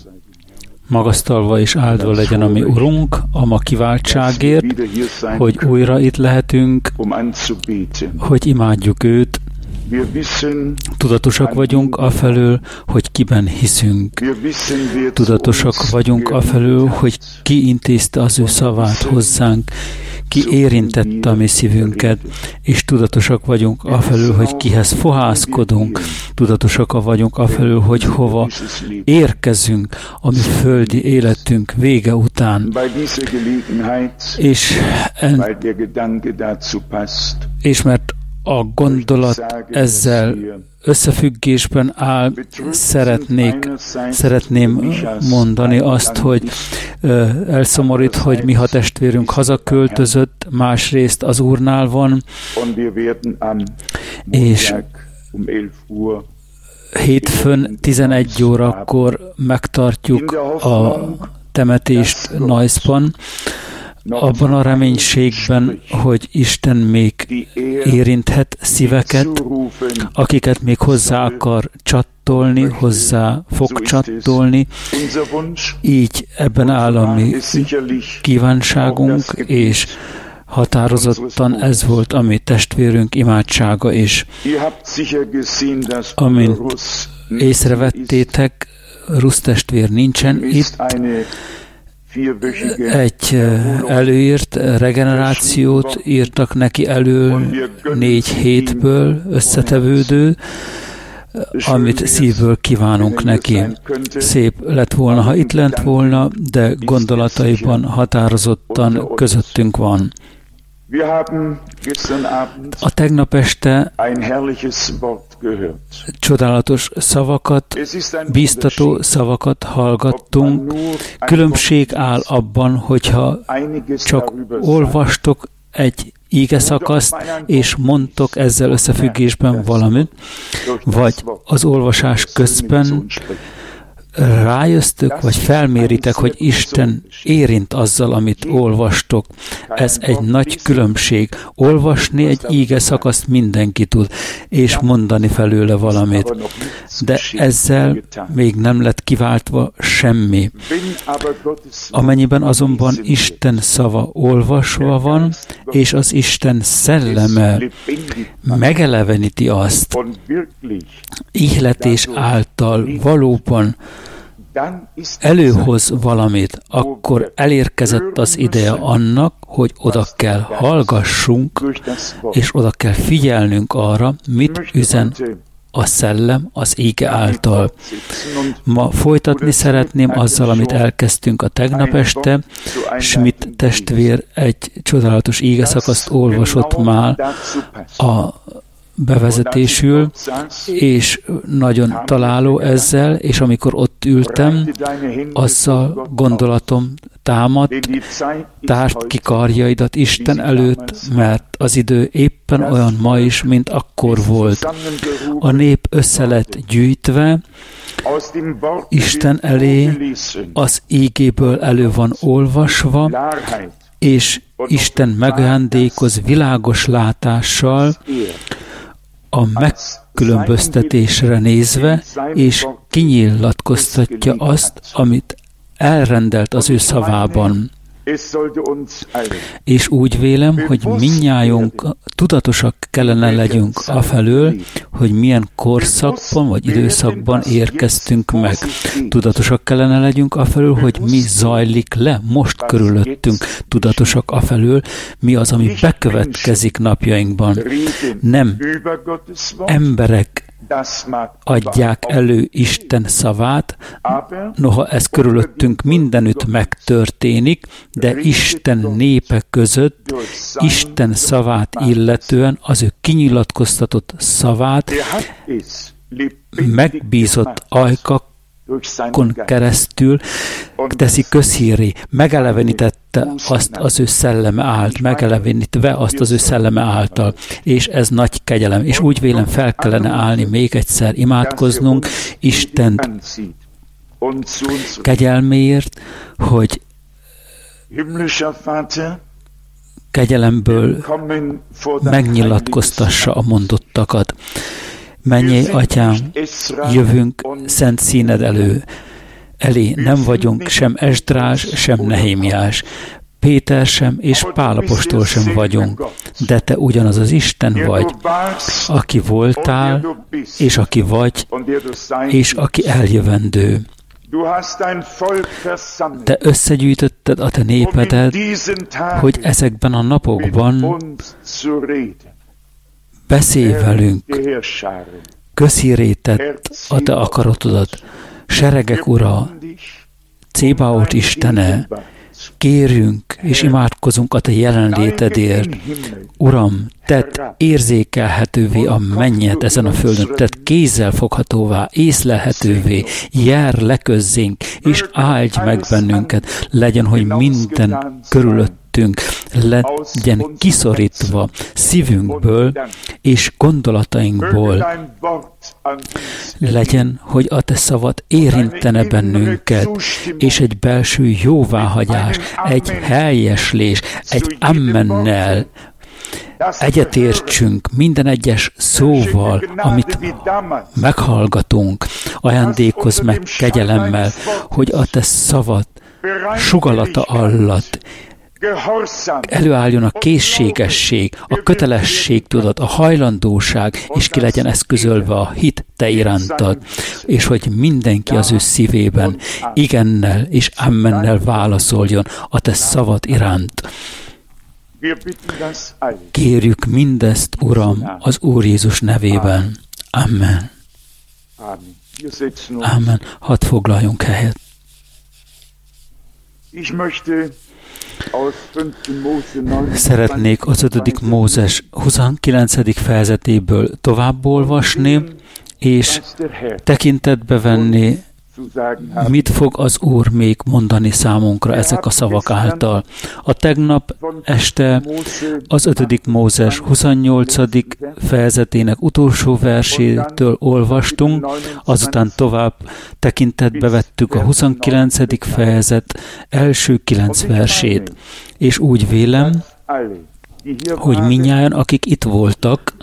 Magasztalva és áldva legyen a mi Urunk, a ma kiváltságért, hogy újra itt lehetünk, hogy imádjuk őt. Tudatosak vagyunk afelől, hogy kiben hiszünk. Tudatosak vagyunk afelől, hogy ki intézte az ő szavát hozzánk, ki érintette a mi szívünket, és tudatosak vagyunk afelől, hogy kihez fohászkodunk. Tudatosak vagyunk afelől, hogy hova érkezünk a mi földi életünk vége után. És mert a gondolat ezzel összefüggésben áll, szeretném mondani azt, hogy elszomorít, hogy Miha testvérünk hazaköltözött, másrészt az Úrnál van, és hétfőn 11 órakor megtartjuk a temetést Neussban, abban a reménységben, hogy Isten még érinthet szíveket, akiket még hozzá akar csattolni, hozzá fog csattolni. Így ebben áll a mi kívánságunk, és határozottan ez volt a mi testvérünk imádsága is. Amint észrevettétek, Rusz testvér nincsen itt, egy előírt regenerációt írtak neki elő 4 hétből összetevődő, amit szívből kívánunk neki. Szép lett volna, ha itt lett volna, de gondolataiban határozottan közöttünk van. A tegnap este csodálatos szavakat, bíztató szavakat hallgattunk. Különbség áll abban, hogyha csak olvastok egy ígeszakaszt, és mondtok ezzel összefüggésben valamit, vagy az olvasás közben rájöztök, vagy felméritek, hogy Isten érint azzal, amit olvastok. Ez egy nagy különbség. Olvasni egy íge szakaszt mindenki tud, és mondani felőle valamit. De ezzel még nem lett kiváltva semmi. Amennyiben azonban Isten szava olvasva van, és az Isten szelleme megeleveníti azt, ihletés által valóban előhoz valamit, akkor elérkezett az ideje annak, hogy oda kell hallgassunk, és oda kell figyelnünk arra, mit üzen a szellem az ége által. Ma folytatni szeretném azzal, amit elkezdtünk a tegnap este. Schmidt testvér egy csodálatos ígeszakaszt olvasott már a bevezetésül, és nagyon találó ezzel, és amikor ott ültem, azzal gondolatom támadt, tárd ki karjaidat Isten előtt, mert az idő éppen olyan ma is, mint akkor volt. A nép össze lett gyűjtve, Isten elé az ígéből elő van olvasva, és Isten megajándékoz világos látással, a megkülönböztetésre nézve, és kinyilatkoztatja azt, amit elrendelt az ő szavában. És úgy vélem, hogy mindnyájunk tudatosak kellene legyünk afelől, hogy milyen korszakban vagy időszakban érkeztünk meg. Tudatosak kellene legyünk afelől, hogy mi zajlik le most körülöttünk. Tudatosak afelől, mi az, ami bekövetkezik napjainkban. Nem emberek adják elő Isten szavát, noha ez körülöttünk mindenütt megtörténik, de Isten népe között, Isten szavát illetően, az ő kinyilatkoztatott szavát megbízott ajkakon keresztül teszi közhírré, megelevenítette azt az ő szelleme által, megelevenítve azt az ő szelleme által, és ez nagy kegyelem. És úgy vélem, fel kellene állni még egyszer, imádkoznunk Istent kegyelméért, hogy kegyelemből megnyilatkoztassa a mondottakat. Mennyei Atyám, jövünk szent színed elő. elé nem vagyunk sem Esdrás, sem Nehémiás, Péter sem és Pál apostol sem vagyunk, de te ugyanaz az Isten vagy, aki voltál, és aki vagy, és aki eljövendő. Te összegyűjtötted a te népedet, hogy ezekben a napokban beszélj velünk, közhírétett a te akaratodat. Seregek ura, Cébaót Istene, kérjünk és imádkozunk a te jelenlétedért. Uram, tedd érzékelhetővé a mennyet ezen a földön, tedd kézzelfoghatóvá, észlelhetővé, jár le közzénk, és áldj meg bennünket. Legyen, hogy minden körülöttünk legyen kiszorítva szívünkből és gondolatainkból. Legyen, hogy a te szavad érintene bennünket, és egy belső jóváhagyás, egy helyeslés, egy ammennel egyetértsünk minden egyes szóval, amit meghallgatunk. Ajándékozz meg kegyelemmel, hogy a te szavad sugallata alatt előálljon a készségesség, a kötelességtudat, a hajlandóság, és ki legyen eszközölve a hit te irántad, és hogy mindenki az ő szívében igennel és ammennel válaszoljon a te szavad iránt. Kérjük mindezt, Uram, az Úr Jézus nevében. Amen. Amen. Hadd foglaljunk helyet. Szeretnék az 5. Mózes 29. fejezetéből tovább olvasni, és tekintetbe venni, mit fog az Úr még mondani számunkra ezek a szavak által. A tegnap este az 5. Mózes 28. fejezetének utolsó versétől olvastunk, azután tovább tekintetbe vettük a 29. fejezet első 9 versét. És úgy vélem, hogy mindnyájan, akik itt voltak,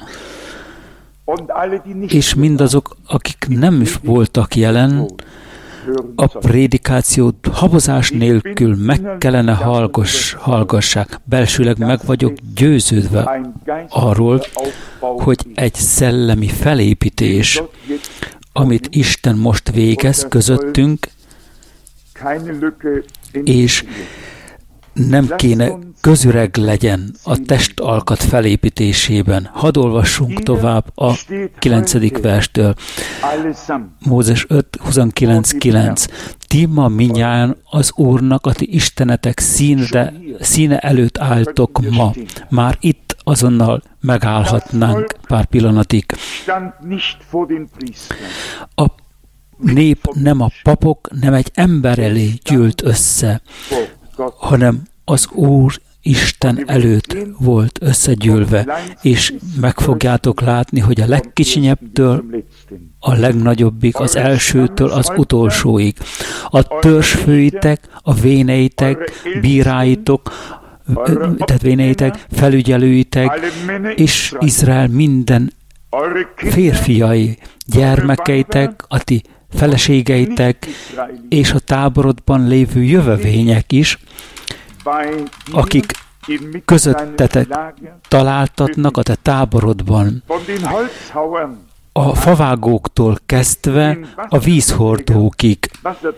és mindazok, akik nem is voltak jelen, a prédikációt habozás nélkül meg kellene hallgassák. Belsőleg meg vagyok győződve arról, hogy egy szellemi felépítés, amit Isten most végez közöttünk, és nem kéne közüreg legyen a testalkat felépítésében. Hadd olvassunk tovább a 9. verstől. Mózes 5, 29-9. Ti ma mindnyájan az Úrnak, a ti istenetek színe előtt álltok ma. Már itt azonnal megállhatnánk pár pillanatig. A nép nem a papok, nem egy ember elé gyűlt össze, hanem az Úr Isten előtt volt összegyűlve, és meg fogjátok látni, hogy a legkicsinyebbtől a legnagyobbig, az elsőtől az utolsóig. A törzsfőitek, a véneitek, bíráitok, tehát véneitek, felügyelőitek, és Izrael minden férfiai, gyermekeitek, a ti feleségeitek, és a táborodban lévő jövevények is, akik közöttetek találtatnak a te táborodban, a favágóktól kezdve a vízhordókig.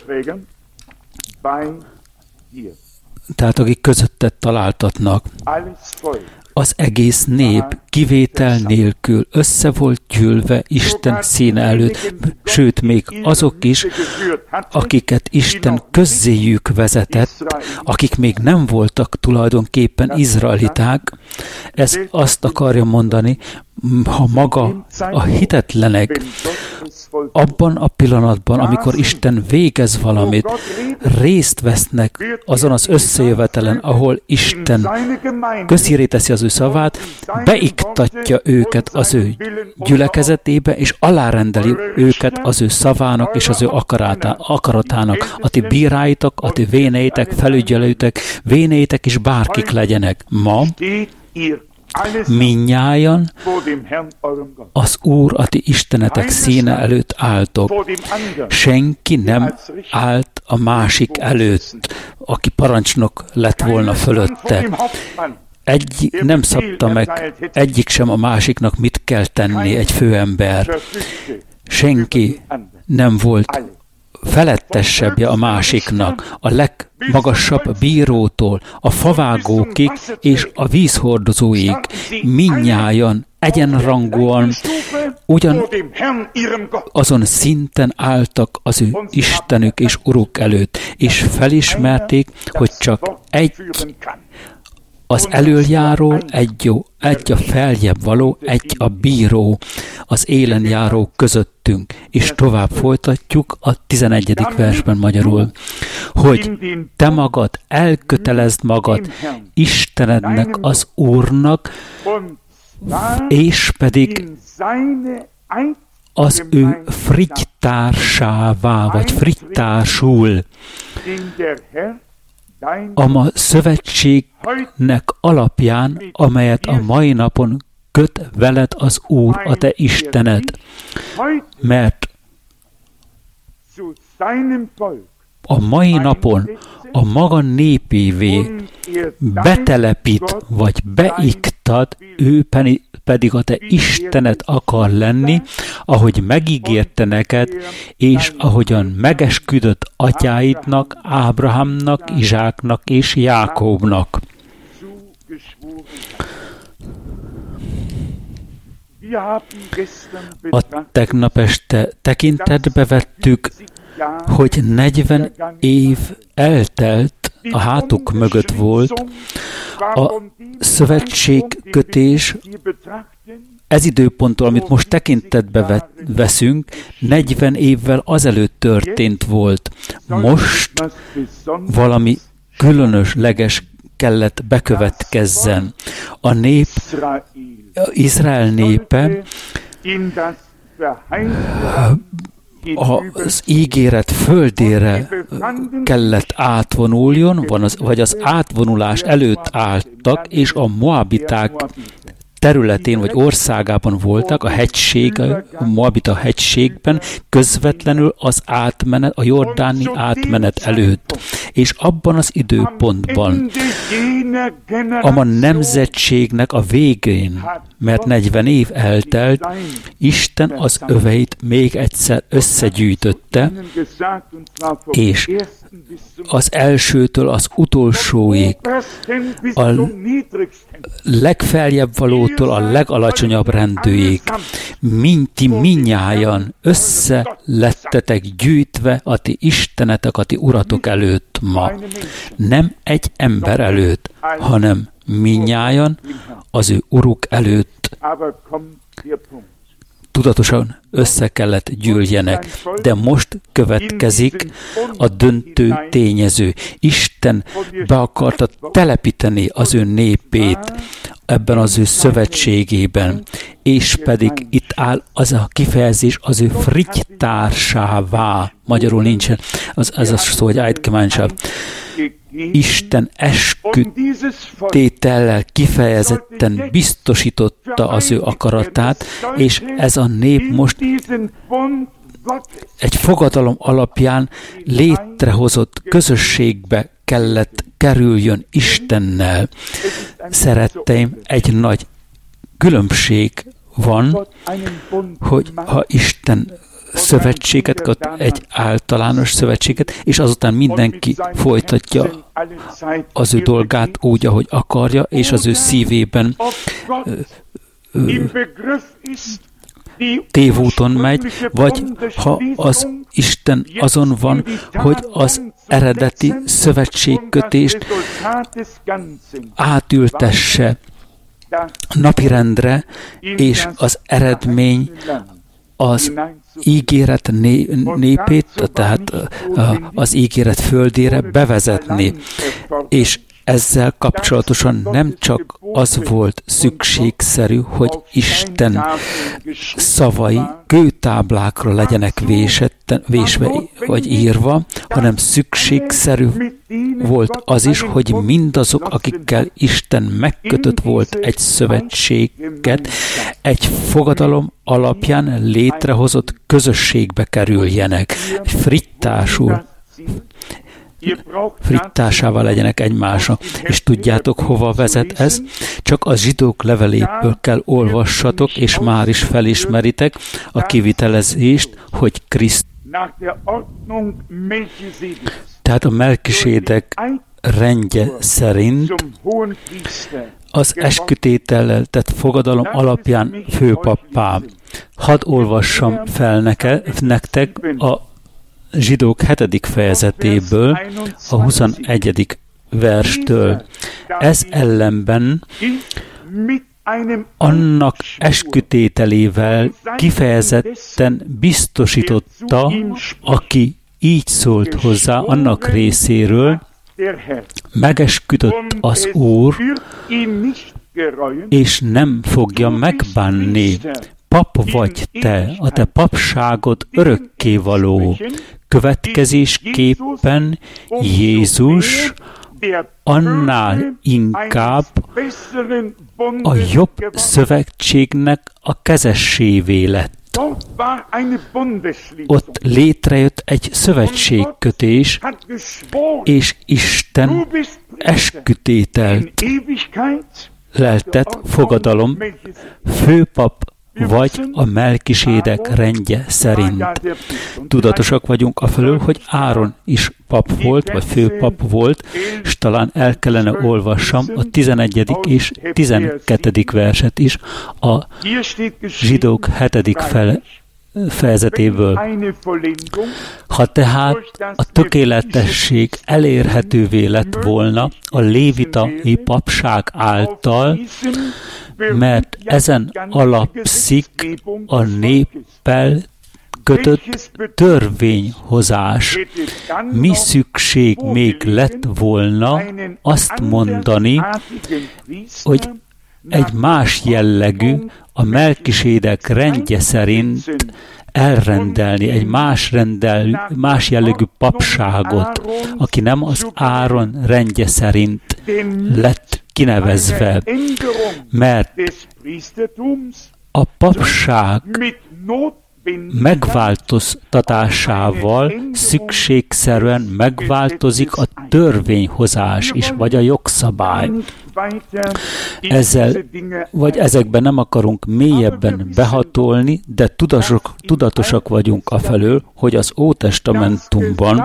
Tehát akik közöttet találtatnak. Az egész nép kivétel nélkül össze volt gyűlve Isten színe előtt, sőt, még azok is, akiket Isten közzéjük vezetett, akik még nem voltak tulajdonképpen izraeliták. Ez azt akarja mondani, ha maga a hitetlenek abban a pillanatban, amikor Isten végez valamit, részt vesznek azon az összejövetelen, ahol Isten közhíré teszi az ő szavát, beiktatja őket az ő gyülekezetébe, és alárendeli őket az ő szavának és az ő akaratának. A ti bíráitok, a ti véneitek, felügyelőitek, véneitek és bárkik legyenek. Ma Mindnyájan az Úr, a ti istenetek színe előtt álltok. Senki nem állt a másik előtt, aki parancsnok lett volna fölötte. Nem szabta meg egyik sem a másiknak, mit kell tenni egy főember. Senki nem volt felettesebbje a másiknak, a legmagasabb bírótól, a favágókig és a vízhordozóig, mindnyájan egyenrangúan azon szinten álltak az ő Istenük és Uruk előtt, és felismerték, hogy csak egy az elöljáró, egy a feljebb való, egy a bíró, az élenjáró közöttünk. És tovább folytatjuk a 11. versben magyarul, hogy te magad elkötelezd magad Istenednek, az Úrnak, és pedig az ő frigytársává, vagy frigytársul, a szövetségnek alapján, amelyet a mai napon köt veled az Úr, a te Istened, mert a mai napon a maga népévé betelepít, vagy beiktad, ő pedig a te Istened akar lenni, ahogy megígérte neked, és ahogyan megesküdött atyáidnak, Ábrahámnak, Izsáknak és Jákóbnak. A tegnap este tekintetbe vettük, hogy 40 év eltelt, a hátuk mögött volt, a szövetségkötés, ez időponttól, amit most tekintetbe veszünk, 40 évvel azelőtt történt volt. Most valami különösleges kellett bekövetkezzen. A nép, Izrael népe az ígéret földére kellett átvonuljon, vagy az átvonulás előtt álltak, és a moabiták területén vagy országában voltak, a Moabita hegységben, közvetlenül az átmenet, a jordáni átmenet előtt. És abban az időpontban, a nemzetségnek a végén, mert 40 év eltelt, Isten az öveit még egyszer összegyűjtötte, és az elsőtől az utolsóig, a legfeljebb valótól a legalacsonyabb rendűig, mindnyájan össze lettetek gyűjtve a ti istenetek, a ti uratok előtt ma. Nem egy ember előtt, hanem mindnyájan az ő uruk előtt tudatosan össze kellett gyűljenek. De most következik a döntő tényező. Isten be akarta telepíteni az ő népét ebben az ő szövetségében, és pedig itt áll az a kifejezés, az ő frigytársává. Magyarul nincsen ez a szó, hogy Eidgemeinschaft. Isten esküdtétellel kifejezetten biztosította az ő akaratát, és ez a nép most egy fogadalom alapján létrehozott közösségbe kellett kerüljön Istennel. Szeretteim, egy nagy különbség van, hogy ha Isten szövetséget köt, egy általános szövetséget, és azután mindenki folytatja az ő dolgát úgy, ahogy akarja, és az ő szívében tévúton megy, vagy ha az Isten azon van, hogy az eredeti szövetségkötést átültesse napirendre, és az eredmény az ígéret népét, tehát az ígéret földére bevezetni. És ezzel kapcsolatosan nem csak az volt szükségszerű, hogy Isten szavai kőtáblákra legyenek vésve vagy írva, hanem szükségszerű volt az is, hogy mindazok, akikkel Isten megkötött volt egy szövetséget, egy fogadalom alapján létrehozott közösségbe kerüljenek, frittásával legyenek egymásnak. És tudjátok, hova vezet ez? Csak a Zsidók leveléből kell olvassatok, és már is felismeritek a kivitelezést, hogy Krisztus. Tehát a Melkisédek rendje szerint az eskütétellel tett fogadalom alapján főpappá. Hadd olvassam fel nektek a Zsidók 7. fejezetéből, a 21. verstől. Ez ellenben annak eskütételével kifejezetten biztosította, aki így szólt hozzá annak részéről, megesküdött az Úr, és nem fogja megbánni. Pap vagy te, a te papságod örökkévaló. Következésképpen Jézus annál inkább a jobb szövetségnek a kezessévé lett. Ott létrejött egy szövetségkötés, és Isten eskütételt leltett fogadalom, főpap vagy a Melkisédek rendje szerint. Tudatosak vagyunk afelől, hogy Áron is pap volt, vagy főpap volt, és talán el kellene olvassam a 11. és 12. verset is a Zsidók 7. fejezetéből. Ha tehát a tökéletesség elérhetővé lett volna a lévitai papság által, mert ezen alapszik a néppel kötött törvényhozás. Mi szükség még lett volna azt mondani, hogy egy más jellegű, a Melkisédek rendje szerint elrendelni egy más jellegű papságot, aki nem az Áron rendje szerint lett kinevezve, mert a papság megváltoztatásával szükségszerűen megváltozik a törvényhozás is, vagy a jogszabály. Ezekben nem akarunk mélyebben behatolni, de tudatosak vagyunk afelől, hogy az Ótestamentumban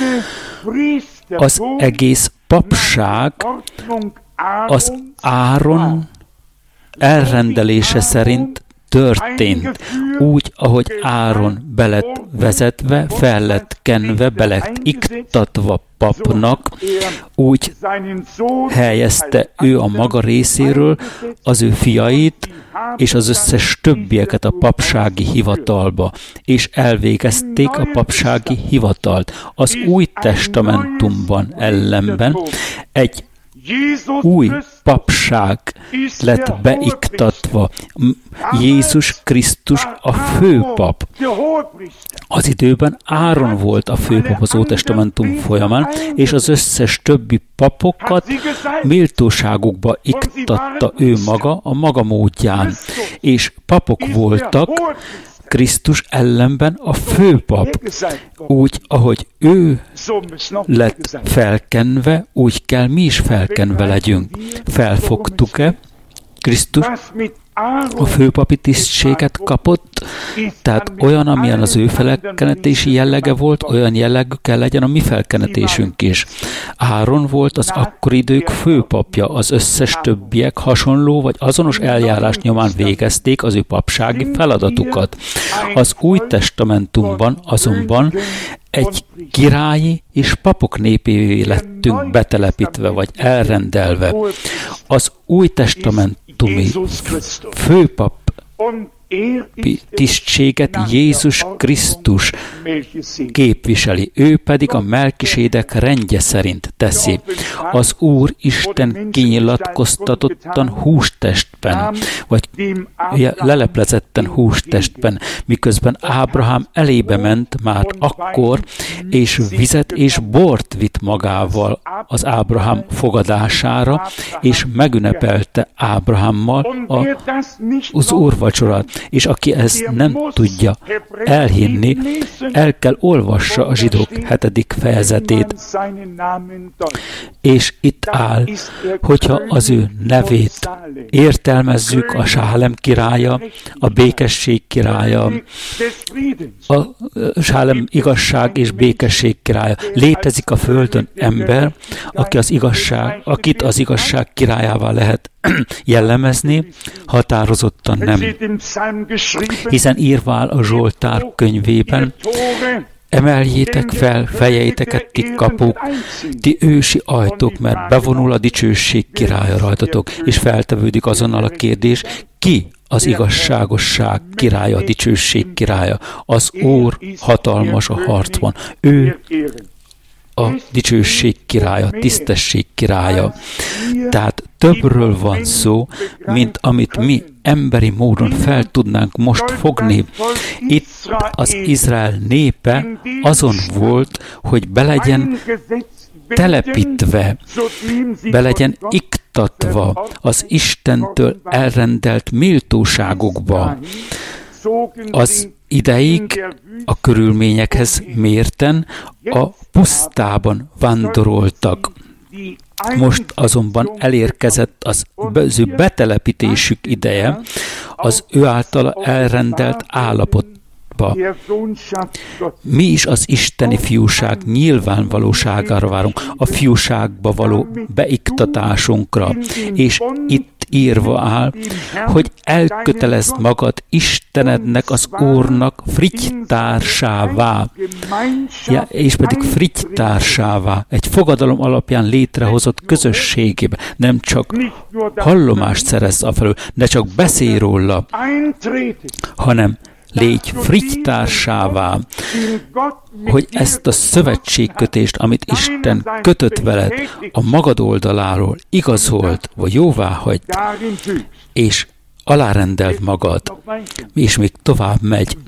az egész papság az Áron elrendelése szerint történt. Úgy, ahogy Áron be lett vezetve, fel lett kenve, be lett iktatva papnak, úgy helyezte ő a maga részéről az ő fiait és az összes többieket a papsági hivatalba, és elvégezték a papsági hivatalt. Az Új Testamentumban ellenben egy új papság lett beiktatva. Jézus Krisztus a főpap. Az időben Áron volt a főpap az Ótestamentum folyamán, és az összes többi papokat méltóságukba iktatta ő maga a maga módján. És papok voltak, Krisztus ellenben a főpap. Úgy, ahogy ő lett felkenve, úgy kell mi is felkenve legyünk. Felfogtuk-e? Krisztus a főpapi tisztséget kapott, tehát olyan, amilyen az ő felkenetési jellege volt, olyan jellegű kell legyen a mi felkenetésünk is. Áron volt az akkori idők főpapja, az összes többiek hasonló vagy azonos eljárás nyomán végezték az ő papsági feladatukat. Az Új Testamentumban azonban egy királyi és papok népévé lettünk betelepítve vagy elrendelve. Az Új Testamentumi főpap tisztséget Jézus Krisztus képviseli, ő pedig a Melkisédek rendje szerint teszi. Az Úr Isten kinyilatkoztatottan hústestben, vagy leleplezetten hústestben, miközben Ábrahám elébe ment már akkor, és vizet és bort vitt magával az Ábrahám fogadására, és megünnepelte Ábrahámmal az úrvacsorát. És aki ezt nem tudja elhinni, el kell olvassa a Zsidók 7. fejezetét. És itt áll, hogyha az ő nevét értelmezzük, a Sálem királya, a békesség királya, a Sálem igazság és békesség királya. Létezik a földön ember, akit az igazság királyává lehet jellemezni, határozottan nem. Hiszen írva áll a Zsoltár könyvében, emeljétek fel fejeiteket, ti kapuk, ti ősi ajtók, mert bevonul a dicsőség királya rajtatok, és feltevődik azonnal a kérdés, ki az igazságosság királya, a dicsőség királya? Az Úr hatalmas a harcban. Ő a dicsőség királya, tisztesség királya. Tehát többről van szó, mint amit mi emberi módon fel tudnánk most fogni. Itt az Izrael népe azon volt, hogy be legyen telepítve, be legyen iktatva az Istentől elrendelt méltóságokba. Az ideig a körülményekhez mérten a pusztában vándoroltak. Most azonban elérkezett az ő betelepítésük ideje, az ő általa elrendelt állapotba. Mi is az isteni fiúság nyilvánvalóságára várunk, a fiúságba való beiktatásunkra, és itt írva áll, hogy elkötelezd magad Istenednek, az Úrnak frigytársává, és pedig frigytársává, egy fogadalom alapján létrehozott közösségébe. Nem csak hallomást szerezz afelől, ne csak beszélj róla, hanem légy frigytársává, hogy ezt a szövetségkötést, amit Isten kötött veled, a magad oldaláról igazolt, vagy jóváhagy, és alárendeld magad, és még tovább megy.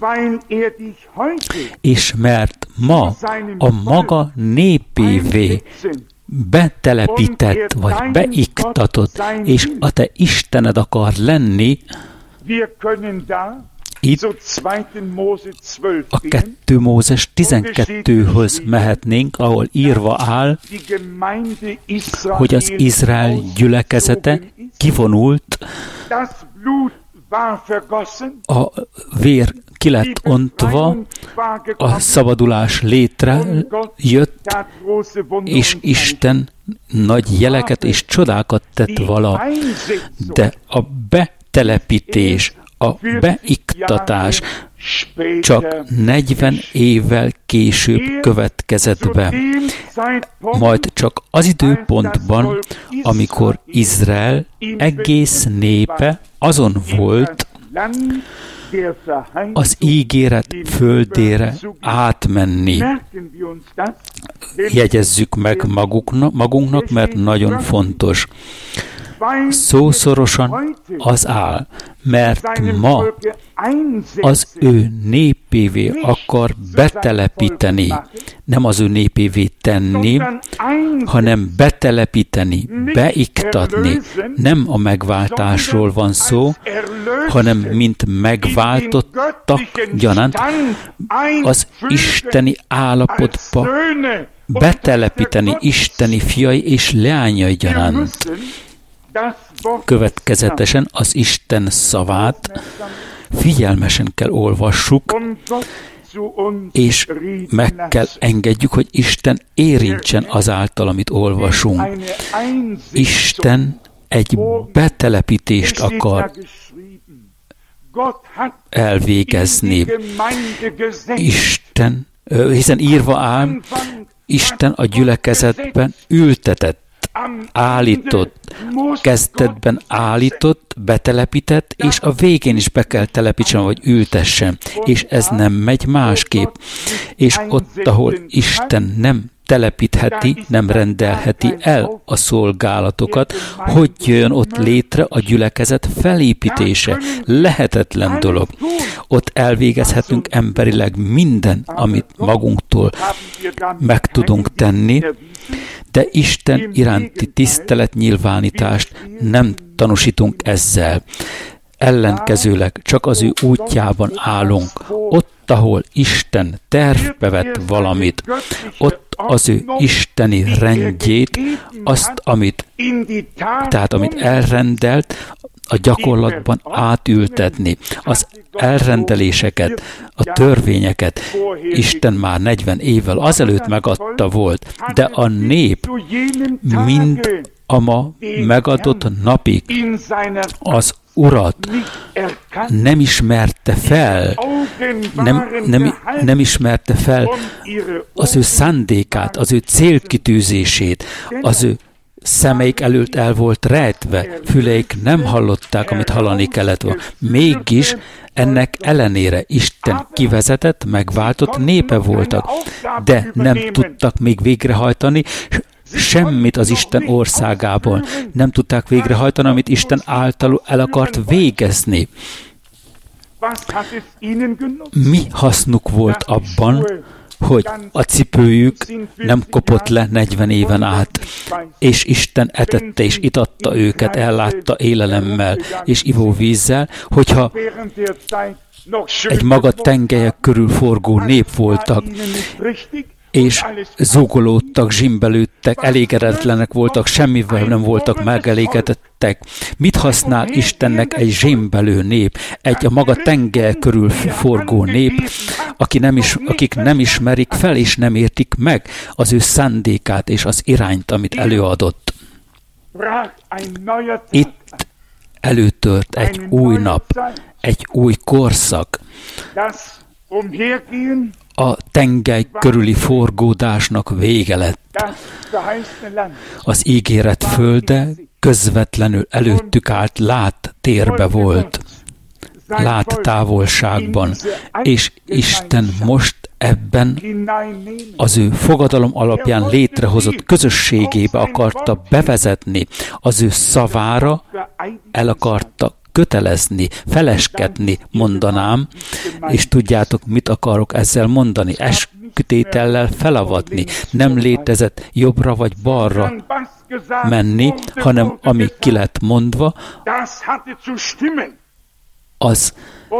És mert ma a maga népévé betelepített, vagy beiktatott, és a te Istened akar lenni, itt a 2 Mózes 12-höz mehetnénk, ahol írva áll, hogy az Izrael gyülekezete kivonult, a vér ki lett ontva, a szabadulás létrejött, és Isten nagy jeleket és csodákat tett vala, de a betelepítés, a beiktatás csak 40 évvel később következett be. Majd csak az időpontban, amikor Izrael egész népe azon volt, az ígéret földére átmenni. Jegyezzük meg magunknak, mert nagyon fontos. Szószorosan az áll, mert ma az ő népévé akar betelepíteni, nem az ő népévé tenni, hanem betelepíteni, beiktatni. Nem a megváltásról van szó, hanem mint megváltottak gyanánt az isteni állapotba betelepíteni isteni fiai és leányai gyanánt. Következetesen az Isten szavát figyelmesen kell olvassuk, és meg kell engedjük, hogy Isten érintsen azáltal, amit olvasunk. Isten egy betelepítést akar elvégezni. Isten, hiszen írva áll, Isten a gyülekezetben ültetett. állított, kezdetben állított, betelepített, és a végén is be kell telepítsen, vagy ültessen. És ez nem megy másképp. És ott, ahol Isten nem telepítheti, nem rendelheti el a szolgálatokat, hogy jön ott létre a gyülekezet felépítése. Lehetetlen dolog. Ott elvégezhetünk emberileg minden, amit magunktól meg tudunk tenni, de Isten iránti tiszteletnyilvánítást nem tanúsítunk ezzel. Ellenkezőleg csak az ő útjában állunk. Ott, ahol Isten tervbe vett valamit, ott az ő isteni rendjét, azt, amit elrendelt, a gyakorlatban átültetni. Az elrendeléseket, a törvényeket Isten már 40 évvel azelőtt megadta volt, de a nép mind a ma megadott napig az Urat nem ismerte fel, nem ismerte fel az ő szándékát, az ő célkitűzését, az ő szemeik előtt el volt rejtve, füleik nem hallották, amit hallani kellett volna. Mégis ennek ellenére Isten kivezetett, megváltott népe voltak, de nem tudtak még végrehajtani semmit az Isten országából. Nem tudták végrehajtani, amit Isten által el akart végezni. Mi hasznuk volt abban, hogy a cipőjük nem kopott le 40 éven át, és Isten etette és itatta őket, ellátta élelemmel és ivóvízzel, hogyha egy maga tengelyek körül forgó nép voltak, és zúgolódtak, zsimbelődtek, elégedetlenek voltak, semmivel nem voltak megelégedettek. Mit használ Istennek egy zsimbelő nép, egy a maga tengely körül forgó nép, akik nem ismerik fel és nem értik meg az ő szándékát és az irányt, amit előadott. Itt előtört egy új nap, egy új korszak. A tengely körüli forgódásnak vége lett. Az ígéret földe közvetlenül előttük állt, láttérbe volt, láttávolságban, és Isten most ebben az ő fogadalom alapján létrehozott közösségébe akarta bevezetni, az ő szavára el akarta kötelezni, feleskedni, mondanám, és tudjátok, mit akarok ezzel mondani? Eskütétellel felavatni. Nem létezett jobbra vagy balra menni, hanem ami ki lett mondva, az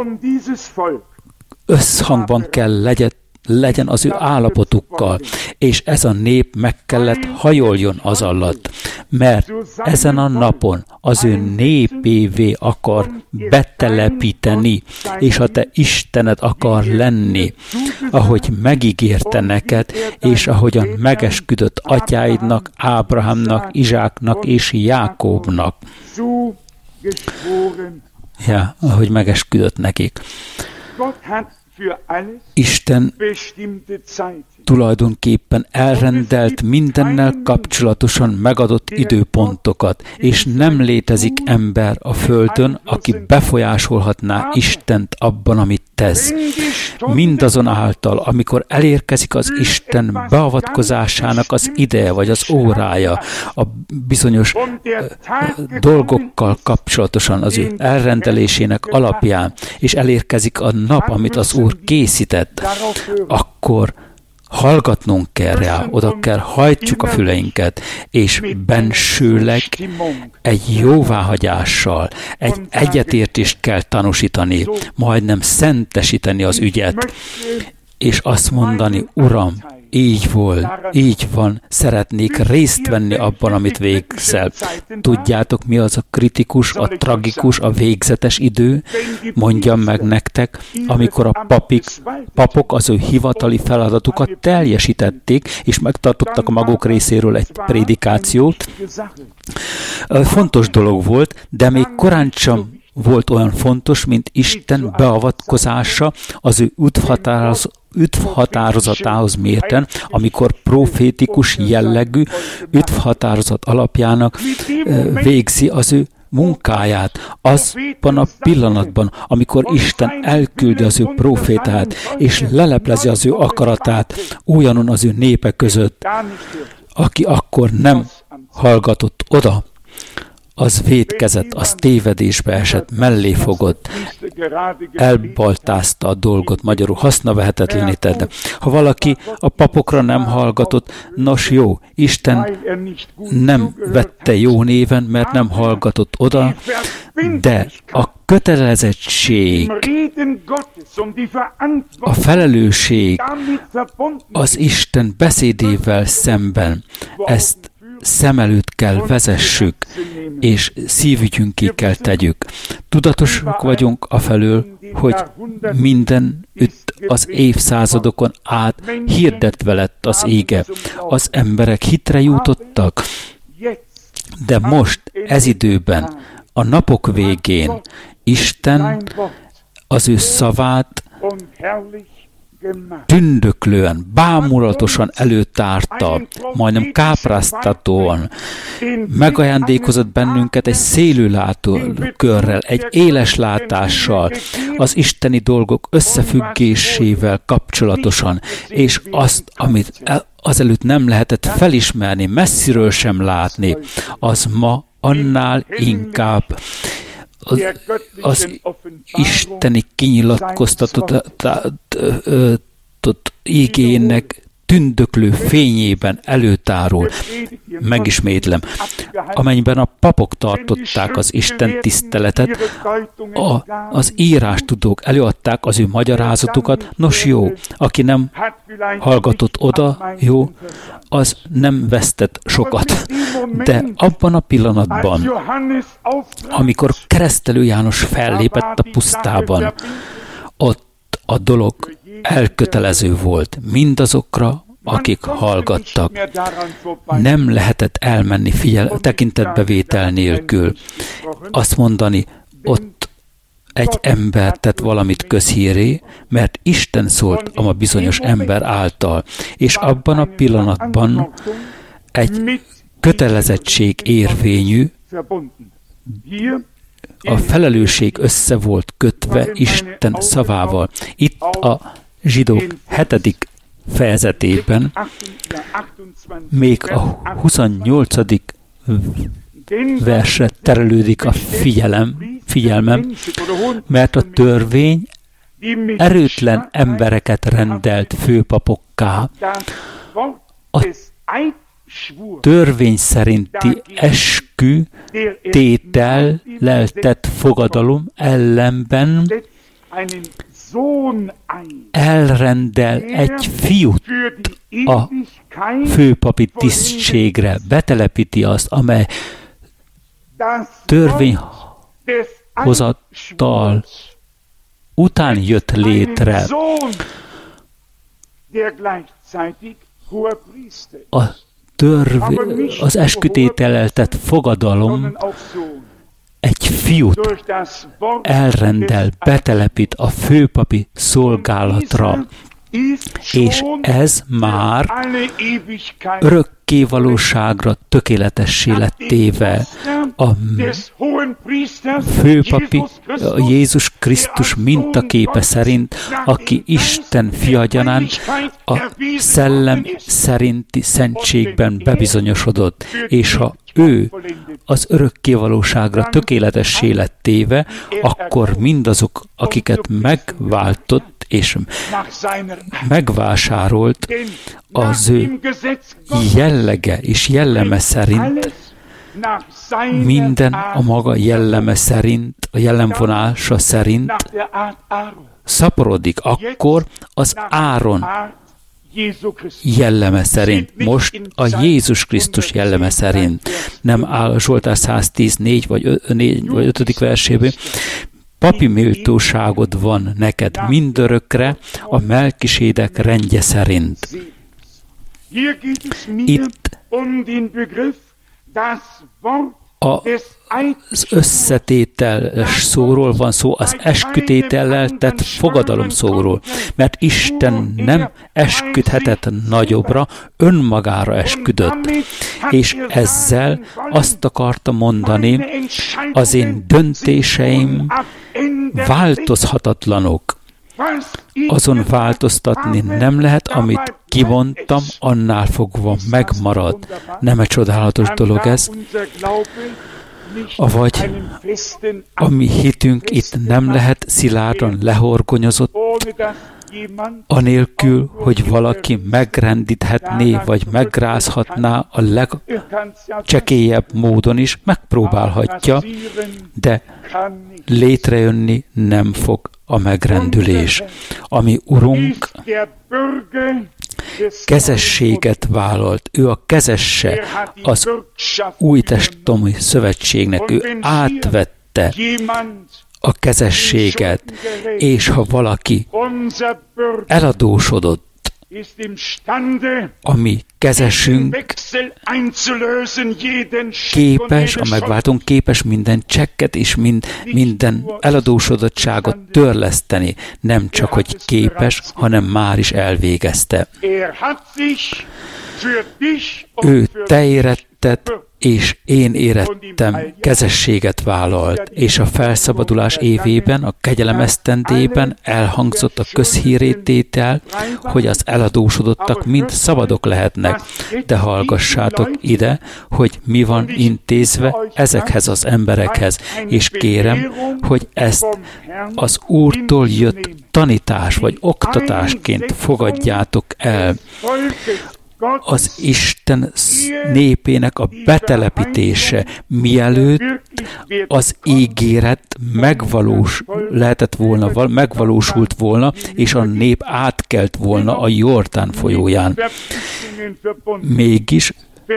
összhangban kell legyen az ő állapotukkal, és ez a nép meg kellett hajoljon az alatt, mert ezen a napon az ő népévé akar betelepíteni, és a te Istened akar lenni, ahogy megígérte neked, és ahogyan megesküdött atyáidnak, Ábrahámnak, Izsáknak és Jákóbnak. Ja, ahogy megesküdött nekik. Isten tulajdonképpen elrendelt mindennel kapcsolatosan megadott időpontokat, és nem létezik ember a földön, aki befolyásolhatná Istent abban, amit tesz. Mindazonáltal, amikor elérkezik az Isten beavatkozásának az ideje, vagy az órája, a bizonyos dolgokkal kapcsolatosan az ő elrendelésének alapján, és elérkezik a nap, amit az Úr készített, akkor hallgatnunk kell rá, oda kell hajtsuk a füleinket, és bensőleg egy jóváhagyással, egy egyetértést kell tanúsítani, majdnem szentesíteni az ügyet, és azt mondani, Uram, így volt, így van, szeretnék részt venni abban, amit végzel. Tudjátok, mi az a kritikus, a tragikus, a végzetes idő? Mondjam meg nektek, amikor a papok az ő hivatali feladatukat teljesítették, és megtartottak a maguk részéről egy prédikációt. Fontos dolog volt, de még korán sem volt olyan fontos, mint Isten beavatkozása az ő üdvhatározatához mérten, amikor profétikus jellegű üdvhatározat alapjának végzi az ő munkáját, azban a pillanatban, amikor Isten elküldi az ő profétát, és leleplezi az ő akaratát olyanon az ő népe között, aki akkor nem hallgatott oda, az vétkezett, az tévedésbe esett, mellé fogott, elbaltázta a dolgot, magyarul hasznavehetetlené tette. Ha valaki a papokra nem hallgatott, nos jó, Isten nem vette jó néven, mert nem hallgatott oda, de a kötelezettség, a felelősség az Isten beszédével szemben, ezt szem előtt kell vezessük, és szívügyünké kell tegyük. Tudatosak vagyunk afelől, hogy mindenütt az évszázadokon át hirdetve lett az ége. Az emberek hitre jutottak, de most, ez időben, a napok végén Isten az ő szavát tündöklően, bámulatosan előtárta, majdnem kápráztatóan, megajándékozott bennünket egy szélőlátókörrel, egy éles látással, az isteni dolgok összefüggésével kapcsolatosan, és azt, amit azelőtt nem lehetett felismerni, messziről sem látni, az ma annál inkább az isteni kinyilatkoztatott ígének tündöklő fényében előtárul. Megismétlem, amennyiben a papok tartották az Isten tiszteletet, az írástudók előadták az ő magyarázatukat, nos jó, aki nem hallgatott oda, jó, az nem vesztett sokat. De abban a pillanatban, amikor keresztelő János fellépett a pusztában, ott a dolog elkötelező volt mindazokra, akik hallgattak. Nem lehetett elmenni tekintetbevétel nélkül. Azt mondani, ott egy ember tett valamit közhíré, mert Isten szólt a bizonyos ember által, és abban a pillanatban egy kötelezettség érvényű, a felelősség össze volt kötve Isten szavával. Itt a Zsidók 7. fejezetében, még a 28. versre terelődik a figyelmem, mert a törvény erőtlen embereket rendelt főpapokká. A törvény szerinti eskü tétellel tett fogadalom ellenben elrendel egy fiút a főpapi tisztségre, betelepíti azt, amely törvényhozattal után jött létre. Az eskütétellel tett fogadalom egy fiút elrendel, betelepít a főpapi szolgálatra, és ez már örökkévalóságra tökéletessé lett téve. A főpapi Jézus Krisztus mintaképe szerint, aki Isten fia gyanánt, a szellem szerinti szentségben bebizonyosodott, és ha ő az örökkévalóságra tökéletessé lett téve, akkor mindazok, akiket megváltott és megvásárolt, az ő jellege és jelleme szerint, minden a maga jelleme szerint, a jellemvonása szerint szaporodik, akkor az Áron jelleme szerint, most a Jézus Krisztus jelleme szerint, nem áll a Zsoltár 110:4 vagy 5. versében, papi méltóságod van neked mindörökre a Melkisédek rendje szerint. Itt Az összetételes szóról van szó, az eskütétellel tett fogadalom szóról, mert Isten nem esküdhetett nagyobbra, önmagára esküdött, és ezzel azt akarta mondani, az én döntéseim változhatatlanok. Azon változtatni nem lehet, amit kimondtam, annál fogva megmarad. Nem egy csodálatos dolog ez? Avagy a mi hitünk itt nem lehet szilárdan lehorgonyozott, anélkül, hogy valaki megrendíthetné, vagy megrázhatná a legcsekélyebb módon is, megpróbálhatja, de létrejönni nem fog a megrendülés. Ami Urunk kezességet vállalt. Ő a kezesse az új testami szövetségnek. Ő átvette a kezességet, és ha valaki eladósodott, a mi kezesünk képes, a megváltónk képes minden csekket és minden eladósodottságot törleszteni. Nem csak, hogy képes, hanem már is elvégezte. Ő te éretted, és én érettem, kezességet vállalt, és a felszabadulás évében, a kegyelem esztendében elhangzott a közhírététel, hogy az eladósodottak mind szabadok lehetnek. De hallgassátok ide, hogy mi van intézve ezekhez az emberekhez, és kérem, hogy ezt az Úrtól jött tanítás vagy oktatásként fogadjátok el. Az Isten népének a betelepítése, mielőtt az ígéret megvalósult volna, és a nép átkelt volna a Jordán folyóján. Mégis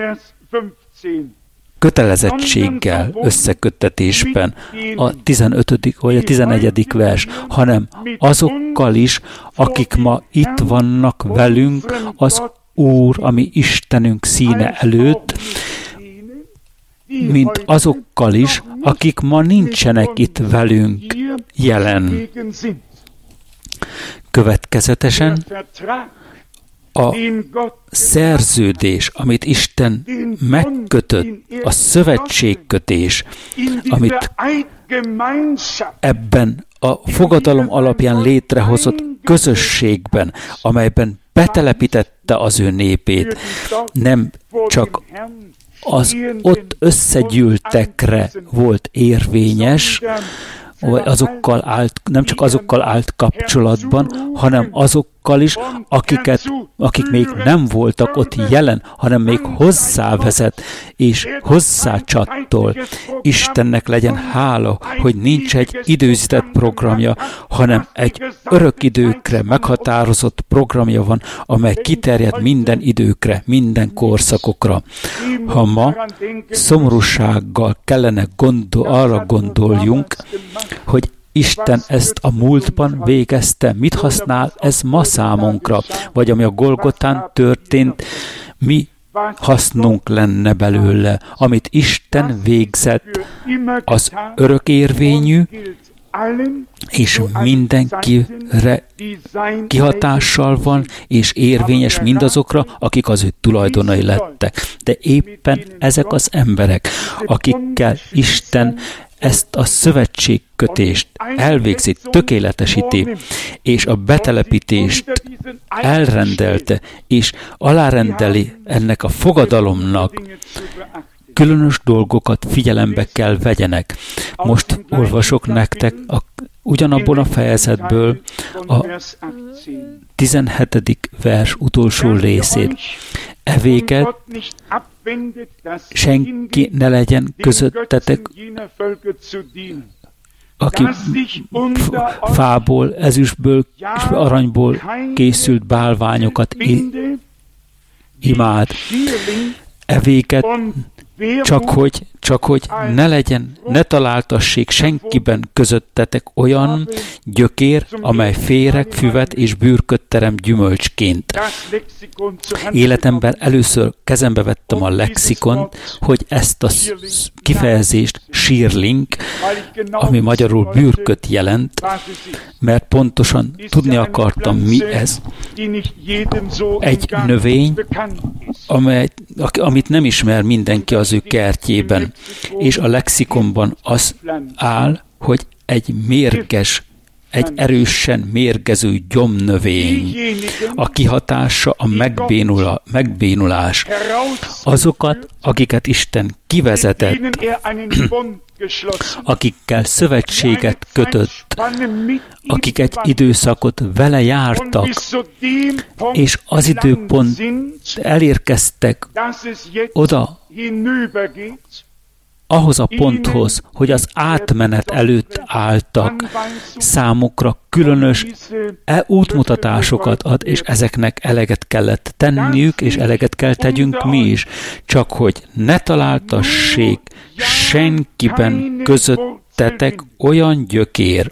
kötelezettséggel összeköttetésben a 15. vagy a 11. vers, hanem azokkal is, akik ma itt vannak velünk, az Úr, ami Istenünk színe előtt, mint azokkal is, akik ma nincsenek itt velünk jelen. Következetesen a szerződés, amit Isten megkötött, a szövetségkötés, amit ebben a fogadalom alapján létrehozott közösségben, amelyben betelepítette az ő népét, nem csak az ott összegyűltekre volt érvényes, nem csak azokkal állt kapcsolatban, hanem azokkal is, akik még nem voltak ott jelen, hanem még hozzávezet és hozzácsattol. Istennek legyen hála, hogy nincs egy időzített programja, hanem egy örök időkre meghatározott programja van, amely kiterjed minden időkre, minden korszakokra. Ha ma szomorúsággal kellene arra gondoljunk, hogy Isten ezt a múltban végezte, mit használ ez ma számunkra? Vagy ami a Golgotán történt, mi hasznunk lenne belőle? Amit Isten végzett, az örökérvényű, és mindenkire kihatással van, és érvényes mindazokra, akik az ő tulajdonai lettek. De éppen ezek az emberek, akikkel Isten ezt a szövetségkötést elvégzi, tökéletesíti, és a betelepítést elrendelte, és alárendeli ennek a fogadalomnak, különös dolgokat figyelembe kell vegyenek. Most olvasok nektek ugyanabból a fejezetből a 17. vers utolsó részét. Evéget senki ne legyen közöttetek, aki fából, ezüstből és aranyból készült bálványokat imád. Evéget csak hogy csak hogy ne találtassék senkiben közöttetek olyan gyökér, amely féreg, füvet és bűrköt terem gyümölcsként. Életemben először kezembe vettem a lexikont, hogy ezt a kifejezést sírling, ami magyarul bűrköt jelent, mert pontosan tudni akartam, mi ez. Egy növény, amit nem ismer mindenki az ő kertjében, és a lexikonban az áll, hogy egy erősen mérgező gyomnövény. A kihatása a megbénulás. Azokat, akiket Isten kivezetett, akikkel szövetséget kötött, akik egy időszakot vele jártak, és az időpont elérkeztek oda, ahhoz a ponthoz, hogy az átmenet előtt álltak, számukra különös útmutatásokat ad, és ezeknek eleget kellett tenniük, és eleget kell tegyünk mi is. Csak hogy ne találtassék senkiben közöttetek olyan gyökér.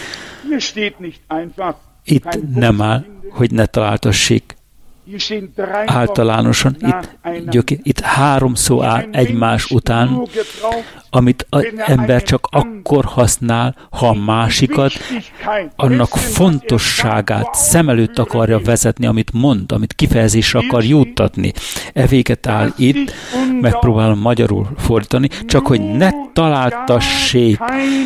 Itt nem áll, hogy ne találtassék általánosan, itt 3 szó áll egymás után, amit az ember csak akkor használ, ha a másikat, annak fontosságát szem előtt akarja vezetni, amit mond, amit kifejezésre akar juttatni. Véget áll itt, megpróbálom magyarul fordítani, csak hogy ne találtassék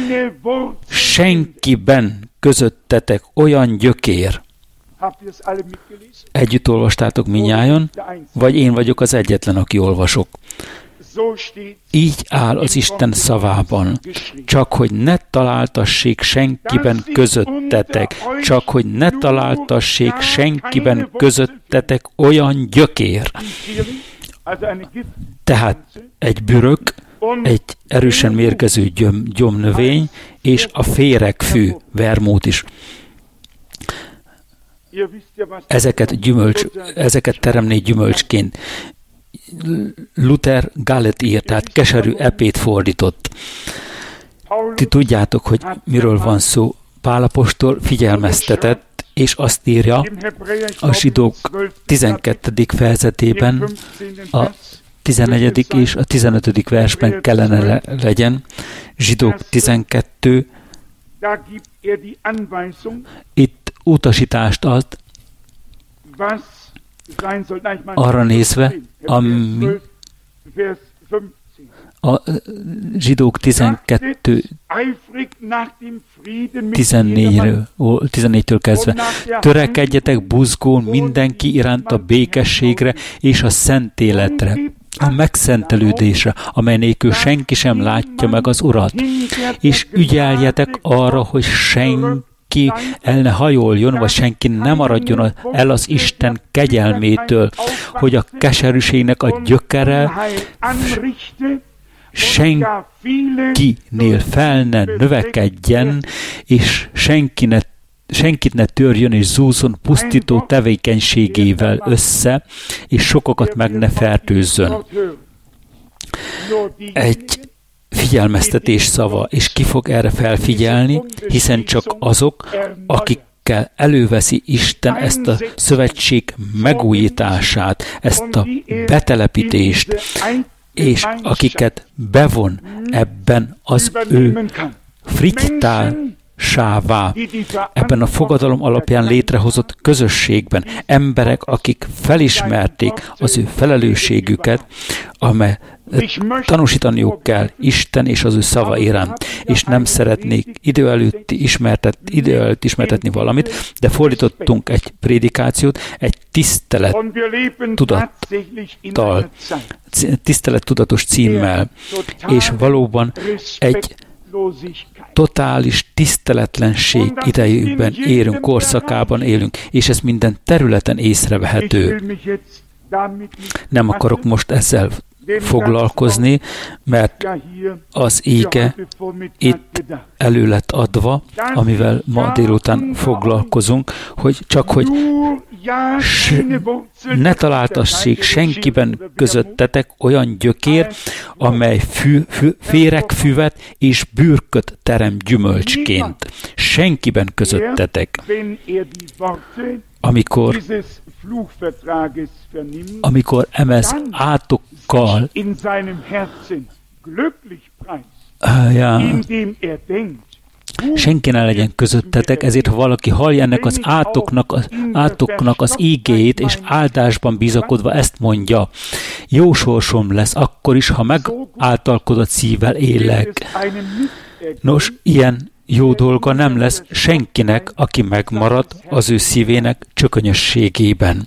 senkiben közöttetek olyan gyökér. Együtt olvastátok minnyájon, vagy én vagyok az egyetlen, aki olvasok. Így áll az Isten szavában, csak hogy ne találtassék senkiben közöttetek, csak hogy ne találtassék senkiben közöttetek olyan gyökér. Tehát egy bürök, egy erősen mérgező gyomnövény, és a féregfű, vermót is. Ezeket teremné gyümölcsként. Luther Gallet írt, tehát keserű epét fordított. Ti tudjátok, hogy miről van szó. Pál apostol figyelmeztetett, és azt írja a Zsidók 12. fejezetében, a 14. és a 15. versben kellene legyen, Zsidók 12, itt utasítást ad, arra nézve, ami a Zsidók 12, 14-től kezdve. Törekedjetek buzgón mindenki iránt a békességre és a szent életre, a megszentelődésre, amely nélkül senki sem látja meg az Urat, és ügyeljetek arra, hogy senki el ne hajoljon, vagy senki ne maradjon el az Isten kegyelmétől, hogy a keserűségnek a gyökere senkinél fel ne növekedjen, és senkit ne törjön és zúzzon pusztító tevékenységével össze, és sokakat meg ne fertőzzön. Egy figyelmeztetés szava, és ki fog erre felfigyelni, hiszen csak azok, akikkel előveszi Isten ezt a szövetség megújítását, ezt a betelepítést, és akiket bevon ebben az ő frittálsává, ebben a fogadalom alapján létrehozott közösségben, emberek, akik felismerték az ő felelősségüket, amely tanúsítaniuk kell Isten és az ő szava iránt, és nem szeretnék idő előtt ismertetni valamit, de fordítottunk egy prédikációt, egy tisztelettudatos címmel, és valóban egy totális tiszteletlenség idejében élünk, korszakában élünk, és ez minden területen észrevehető. Nem akarok most ezzel foglalkozni, mert az ége itt elő lett adva, amivel ma délután foglalkozunk, hogy csak hogy ne találtassék senkiben közöttetek olyan gyökér, amely féregfüvet és bürköt terem gyümölcsként. Senkiben közöttetek. Amikor emez átokkal, senki ne legyen közöttetek, ezért ha valaki hallja ennek az átoknak az ígéjét, és áldásban bizakodva ezt mondja, jó sorsom lesz akkor is, ha megáltalkodott szívvel élek. Nos, ilyen jó dolga nem lesz senkinek, aki megmarad az ő szívének csökönyösségében.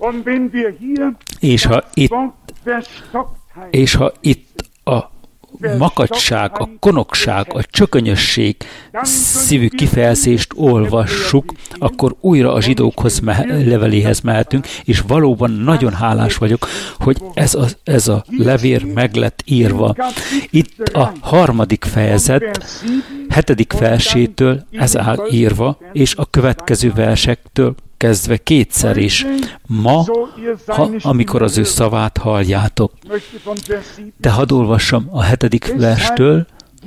És ha itt a makacság, a konokság, a csökönyösség szívű kifejezést olvassuk, akkor újra a zsidókhoz leveléhez mehetünk, és valóban nagyon hálás vagyok, hogy ez a levél meg lett írva. Itt a 3. fejezet 7. versétől ez áll írva, és a következő versektől kezdve kétszer is. Ma, amikor az ő szavát halljátok. De hadd olvassam a 7. verstől.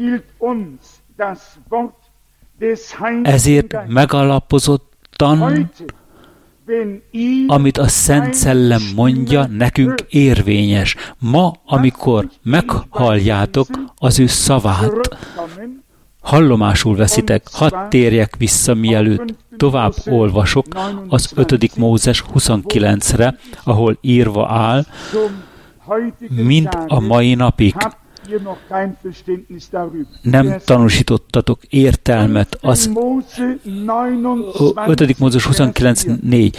Ezért megalapozottan, amit a Szent Szellem mondja, nekünk érvényes. Ma, amikor meghalljátok az ő szavát, hallomásul veszitek, hadd térjek vissza, mielőtt tovább olvasok az 5. Mózes 29-re, ahol írva áll, mint a mai napig. Nem tanúsítottatok értelmet. Az 5. Mózes 29.4.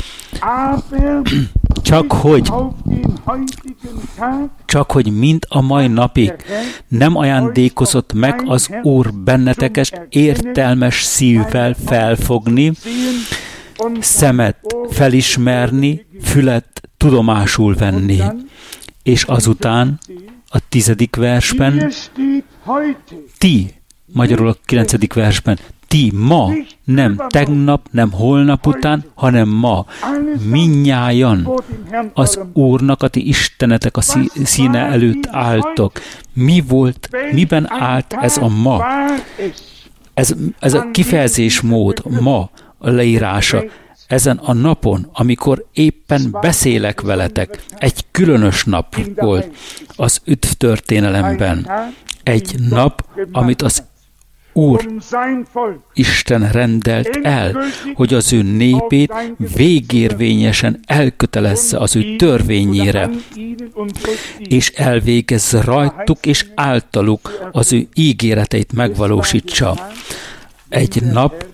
Csak hogy mint a mai napig nem ajándékozott meg az Úr benneteket értelmes szívvel felfogni, szemet felismerni, fület tudomásul venni. És azután a 10. versben, ti, magyarul a 9. versben, ti ma, nem tegnap, nem holnap után, hanem ma, mindnyájan az Úrnak, a ti Istenetek a színe előtt álltok. Miben állt ez a ma? Ez a kifejezésmód, ma a leírása. Ezen a napon, amikor éppen beszélek veletek, egy különös nap volt az üdv történelemben. Egy nap, amit az Úr Isten rendelt el, hogy az ő népét végérvényesen elkötelezze az ő törvényére, és elvégezze rajtuk és általuk az ő ígéreteit megvalósítsa. Egy nap,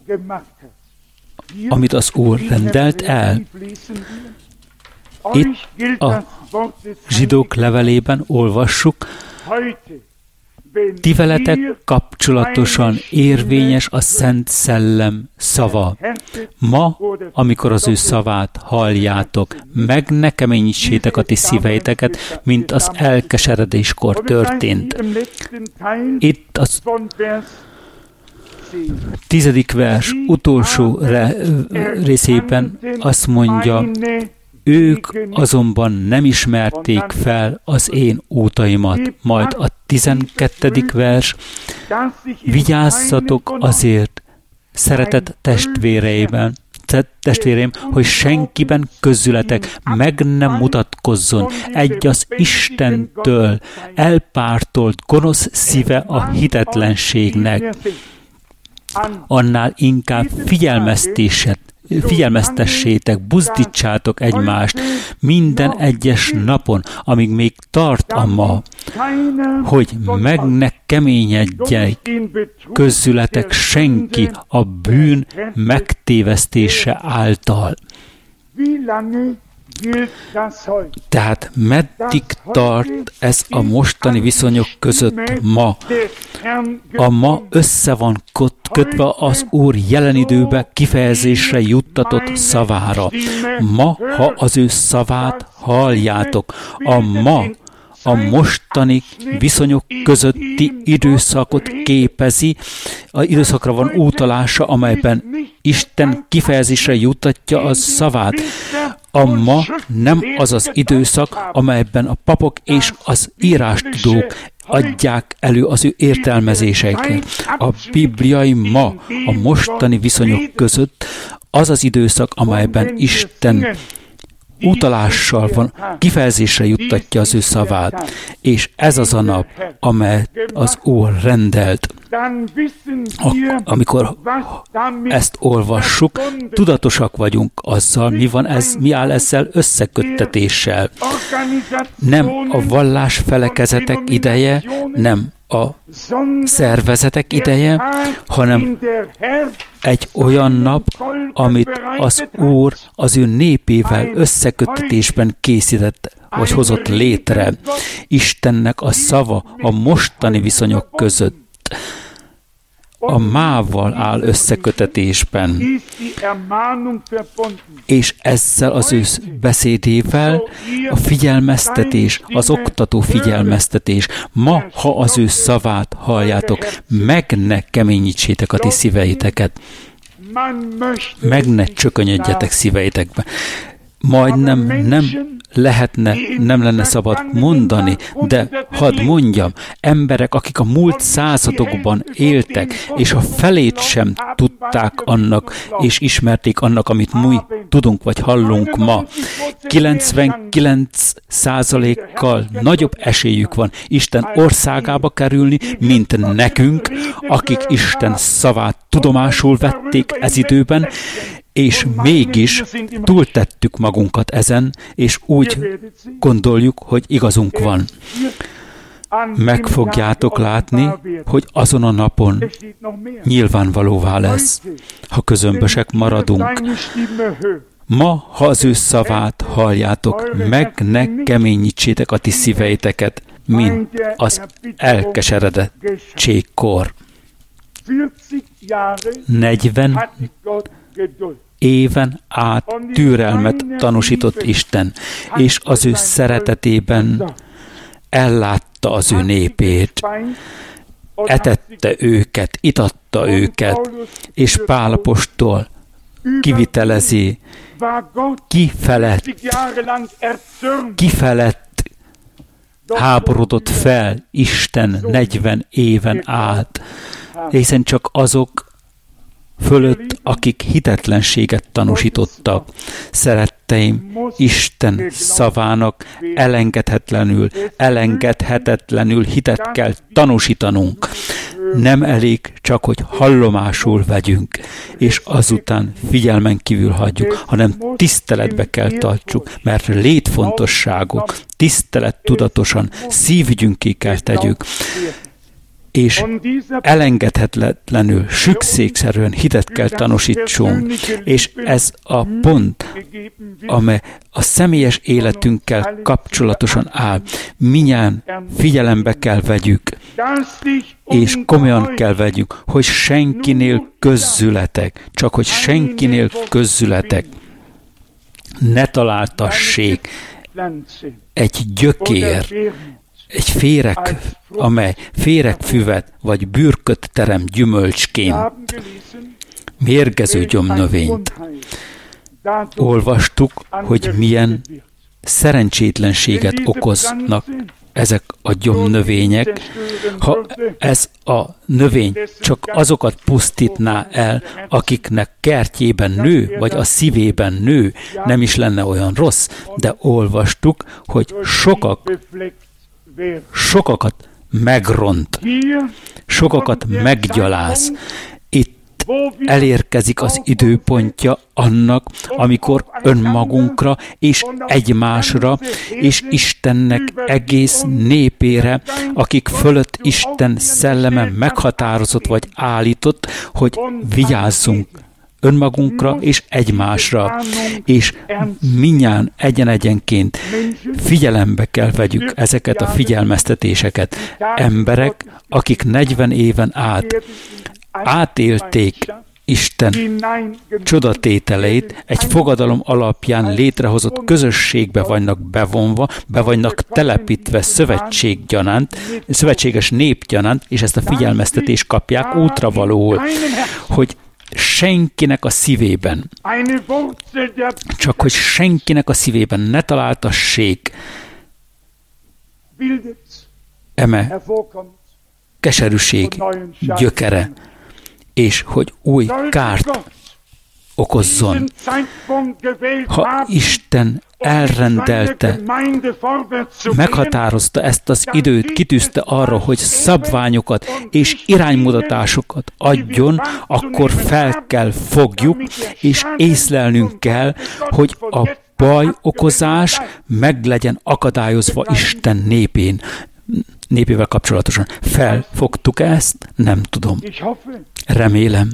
amit az Úr rendelt el. Itt a zsidók levelében olvassuk, ti veletek kapcsolatosan érvényes a Szent Szellem szava. Ma, amikor az ő szavát halljátok, meg ne keményítsétek a ti szíveiteket, mint az elkeseredéskor történt. Itt az 10. vers utolsó részében azt mondja, ők azonban nem ismerték fel az én útaimat. Majd a 12. vers, vigyázzatok azért, szeretett testvéreim, hogy senkiben közületek meg nem mutatkozzon egy az Istentől elpártolt gonosz szíve a hitetlenségnek. Annál inkább figyelmeztessétek, buzdítsátok egymást minden egyes napon, amíg még tart a ma, hogy meg ne keményedjen közületek senki a bűn megtévesztése által. Tehát meddig tart ez a mostani viszonyok között ma? A ma össze van kötve az Úr jelen időbe kifejezésre juttatott szavára. Ma, ha az ő szavát halljátok, a ma, a mostani viszonyok közötti időszakot képezi, az időszakra van utalása, amelyben Isten kifejezésre juttatja a szavát. A ma nem az az időszak, amelyben a papok és az írástudók adják elő az ő értelmezéseiket. A bibliai ma, a mostani viszonyok között az az időszak, amelyben Isten utalással van, kifejezésre juttatja az ő szavát, és ez az a nap, amelyet az Úr rendelt. Amikor ezt olvassuk, tudatosak vagyunk azzal, mi áll ezzel összeköttetéssel. Nem a vallásfelekezetek ideje, nem a szervezetek ideje, hanem egy olyan nap, amit az Úr az ő népével összeköttetésben készített, vagy hozott létre. Istennek a szava a mostani viszonyok között a mával áll összekötetésben, és ezzel az ő beszédével a figyelmeztetés, az oktató figyelmeztetés. Ma, ha az ő szavát halljátok, meg ne keményítsétek a ti szíveiteket, meg ne csökönyödjetek szíveitekbe. Majdnem nem lenne szabad mondani, de hadd mondjam, emberek, akik a múlt századokban éltek, és a felét sem tudták annak, és ismerték annak, amit mi tudunk, vagy hallunk ma. 99%-kal nagyobb esélyük van Isten országába kerülni, mint nekünk, akik Isten szavát tudomásul vették ez időben, és mégis túltettük magunkat ezen, és úgy gondoljuk, hogy igazunk van. Meg fogjátok látni, hogy azon a napon nyilvánvalóvá lesz, ha közömbösek maradunk. Ma, ha az ő szavát halljátok, meg ne keményítsétek a ti szíveiteket, mint az elkeseredettségkor. 40 éven át türelmet tanúsított Isten, és az ő szeretetében ellátta az ő népét, etette őket, itatta őket, és Pál apostol kivitelezi, kifelett háborodott fel Isten 40 éven át, hiszen csak azok fölött, akik hitetlenséget tanúsítottak. Szeretteim, Isten szavának elengedhetetlenül hitet kell tanúsítanunk. Nem elég csak, hogy hallomásul vegyünk, és azután figyelmen kívül hagyjuk, hanem tiszteletbe kell tartsuk, mert létfontosságú, tisztelettudatosan szívügyünké kell tegyük, és elengedhetetlenül, szükségszerűen hitet kell tanúsítsunk, és ez a pont, amely a személyes életünkkel kapcsolatosan áll. Mindjárt figyelembe kell vegyük, és komolyan kell vegyük, hogy senkinél közzületek, csak hogy senkinél közzületek ne találtassék egy gyökér, egy féreg, amely féregfüvet vagy bürköt terem gyümölcsként, mérgező gyomnövényt. Olvastuk, hogy milyen szerencsétlenséget okoznak ezek a gyomnövények. Ha ez a növény csak azokat pusztítná el, akiknek kertjében nő, vagy a szívében nő, nem is lenne olyan rossz, de olvastuk, hogy sokakat megront, sokakat meggyaláz. Itt elérkezik az időpontja annak, amikor önmagunkra és egymásra és Istennek egész népére, akik fölött Isten szelleme meghatározott vagy állított, hogy vigyázzunk önmagunkra és egymásra, és mindnyájan egyenként figyelembe kell vegyük ezeket a figyelmeztetéseket. Emberek, akik 40 éven át átélték Isten csodatételeit egy fogadalom alapján létrehozott közösségbe vannak bevonva, be vannak telepítve szövetséges nép gyanánt, és ezt a figyelmeztetést kapják útravalóul, hogy senkinek a szívében, csak hogy senkinek a szívében ne találtassék eme keserűség gyökere, és hogy új kárt okozzon. Ha Isten elrendelte, meghatározta ezt az időt, kitűzte arra, hogy szabványokat és iránymutatásokat adjon, akkor fel kell fogjuk, és észlelnünk kell, hogy a bajokozás meg legyen akadályozva Isten népével kapcsolatosan. Felfogtuk ezt? Nem tudom. Remélem,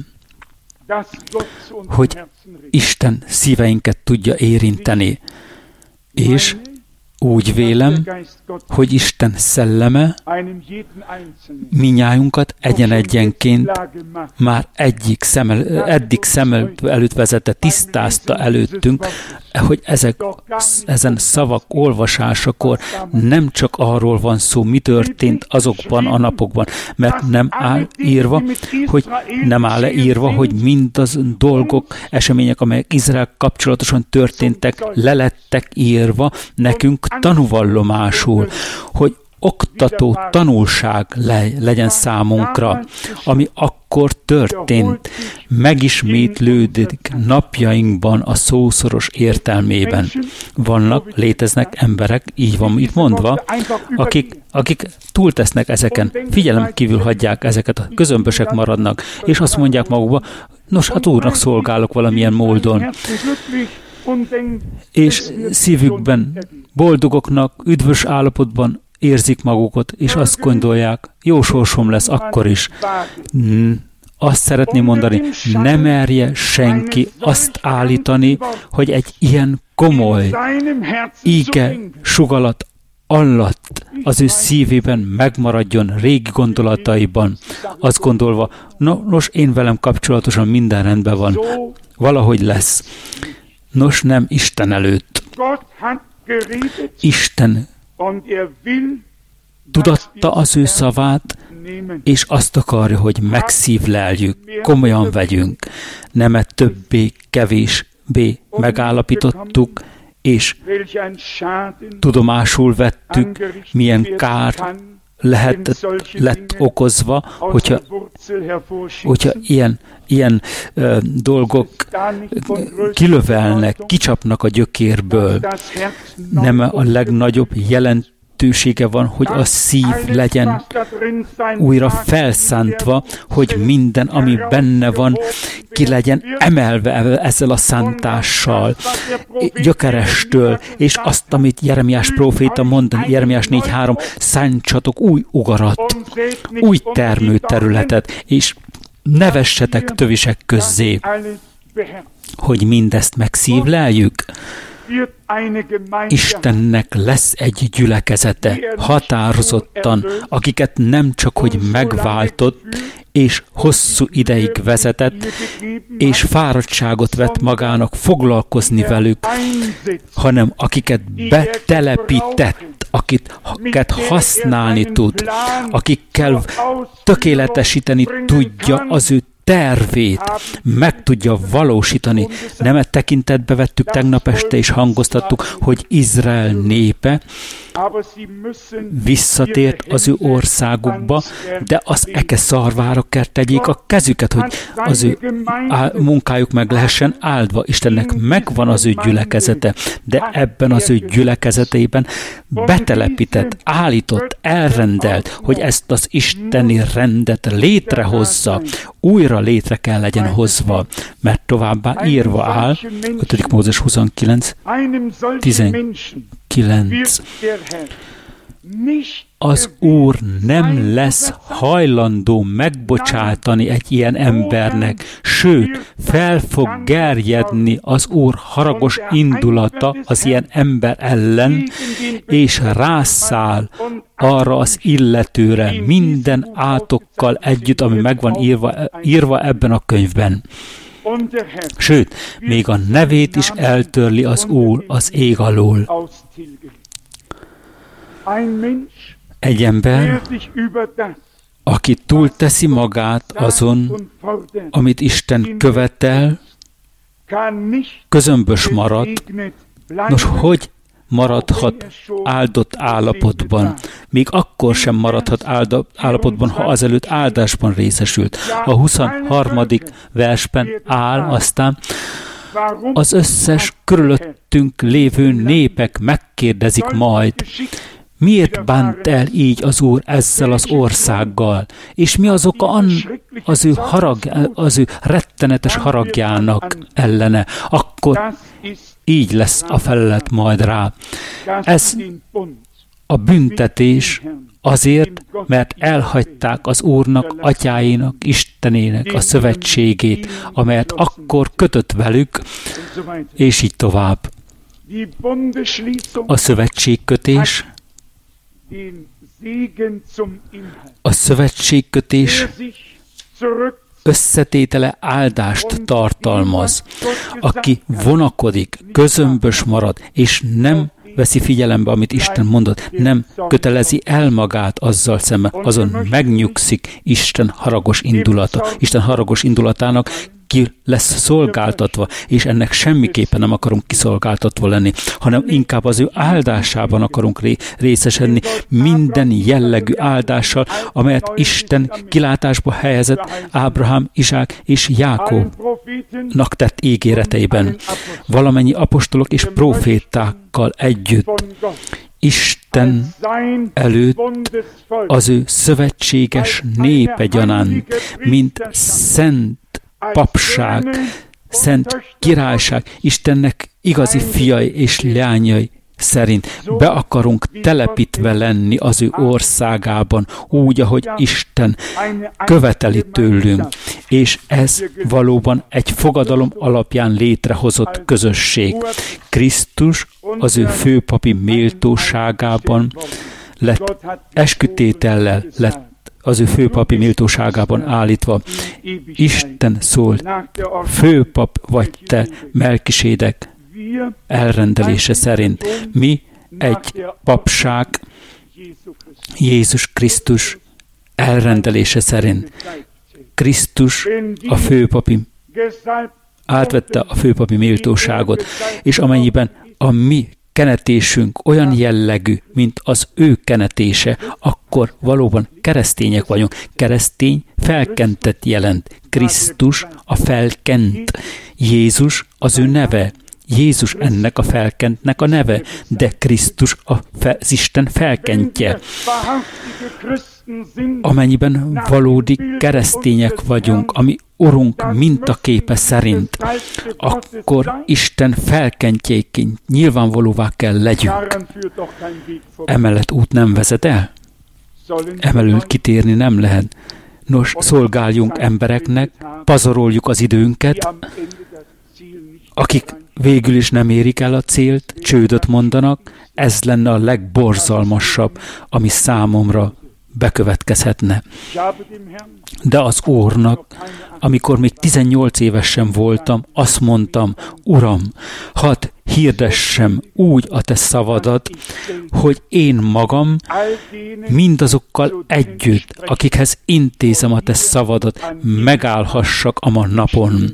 hogy Isten szíveinket tudja érinteni, és úgy vélem, hogy Isten szelleme minnyájunkat egyen-egyenként már eddig szem előtt vezette, tisztázta előttünk, hogy ezen szavak olvasásakor nem csak arról van szó, mi történt azokban a napokban, mert nem áll leírva, hogy mindaz dolgok, események, amelyek Izrael kapcsolatosan történtek, lelettek írva nekünk tanúvallomásul, hogy oktató tanulság legyen számunkra, ami akkor történt, megismétlődik napjainkban a szószoros értelmében. Léteznek emberek, így van itt mondva, akik túltesznek ezeken, figyelem kívül hagyják ezeket, a közömbösek maradnak, és azt mondják magukba, nos, hát Úrnak szolgálok valamilyen módon. És szívükben boldogoknak, üdvös állapotban érzik magukat, és azt gondolják, jó sorsom lesz akkor is. Azt szeretném mondani, ne merje senki azt állítani, hogy egy ilyen komoly íge sugalat alatt az ő szívében megmaradjon régi gondolataiban, azt gondolva, nos, én velem kapcsolatosan minden rendben van, valahogy lesz. Nos, nem Isten előtt. Isten tudatta az ő szavát, és azt akarja, hogy megszívleljük, komolyan vegyünk. Nemet többé, kevésbé megállapítottuk, és tudomásul vettük, milyen kár lett okozva, hogyha ilyen dolgok kilövelnek, kicsapnak a gyökérből. Nem a legnagyobb jelentősége van, hogy a szív legyen újra felszántva, hogy minden, ami benne van, ki legyen emelve ezzel a szántással, gyökerestől, és azt, amit Jeremiás próféta mond, Jeremiás 4.3, szántsatok új ugarat, új termőterületet, és ne vessetek tövisek közzé, hogy mindezt megszívleljük. Istennek lesz egy gyülekezete, határozottan, akiket nem csak hogy megváltott, és hosszú ideig vezetett, és fáradtságot vett magának foglalkozni velük, hanem akiket betelepített, akiket használni tud, akikkel tökéletesíteni tudja az ő tervét, meg tudja valósítani. Nemet tekintetbe vettük tegnap este, és hangoztattuk, hogy Izrael népe visszatért az ő országukba, de az eke szarvára kell tegyék a kezüket, hogy az ő munkájuk meg lehessen áldva. Istennek megvan az ő gyülekezete, de ebben az ő gyülekezetében betelepített, állított, elrendelt, hogy ezt az isteni rendet létrehozza, újra létre kell legyen hozva, mert továbbá írva áll, 5. Mózes 29, az Úr nem lesz hajlandó megbocsátani egy ilyen embernek, sőt, fel fog gerjedni az Úr haragos indulata az ilyen ember ellen, és rászáll arra az illetőre minden átokkal együtt, ami meg van írva ebben a könyvben. Sőt, még a nevét is eltörli az Úr az ég alól. Egy ember, aki túlteszi magát azon, amit Isten követel, közömbös marad. Nos, hogy maradhat áldott állapotban? Még akkor sem maradhat áldott állapotban, ha azelőtt áldásban részesült. A 23. versben áll aztán: az összes körülöttünk lévő népek megkérdezik majd, miért bánt el így az Úr ezzel az országgal, és mi az oka az ő rettenetes haragjának ellene, akkor így lesz a felelet majd rá. Ez a büntetés azért, mert elhagyták az Úrnak, atyáinak, Istenének a szövetségét, amelyet akkor kötött velük, és így tovább. A szövetségkötés összetétele áldást tartalmaz. Aki vonakodik, közömbös marad, és nem veszi figyelembe, amit Isten mondott, nem kötelezi el magát azzal szemben, azon megnyugszik Isten haragos indulata. Isten haragos indulatának ki lesz szolgáltatva, és ennek semmiképpen nem akarunk kiszolgáltatva lenni, hanem inkább az ő áldásában akarunk részesedni, minden jellegű áldással, amelyet Isten kilátásba helyezett Ábrahám, Izsák és Jákobnak tett ígéreteiben. Valamennyi apostolok és profétákkal együtt Isten előtt az ő szövetséges népe gyanánt, mint szent papság, szent királyság, Istennek igazi fiai és leányai szerint be akarunk telepítve lenni az ő országában, úgy, ahogy Isten követeli tőlünk, és ez valóban egy fogadalom alapján létrehozott közösség. Krisztus az ő főpapi méltóságában lett, eskütétellel lett az ő főpapi méltóságában állítva. Isten szólt, főpap vagy te, Melkisédek elrendelése szerint. Mi egy papság Jézus Krisztus elrendelése szerint. Krisztus a főpapi átvette a főpapi méltóságot, és amennyiben a mi kenetésünk olyan jellegű, mint az ő kenetése, akkor valóban keresztények vagyunk. Keresztény felkentet jelent. Krisztus a felkent. Jézus az ő neve. Jézus ennek a felkentnek a neve, de Krisztus az Isten felkentje. Amennyiben valódi keresztények vagyunk, ami Urunk mintaképe szerint, akkor Isten felkentjéként nyilvánvalóvá kell legyünk. Emellett út nem vezet el? Emelől kitérni nem lehet. Nos, szolgáljunk embereknek, pazaroljuk az időnket, akik végül is nem érik el a célt, csődöt mondanak, ez lenne a legborzalmasabb, ami számomra bekövetkezhetne. De az Úrnak, amikor még 18 évesen voltam, azt mondtam, Uram, hadd hirdessem úgy a te szavadat, hogy én magam mindazokkal együtt, akikhez intézem a te szavadat, megállhassak a ma napon.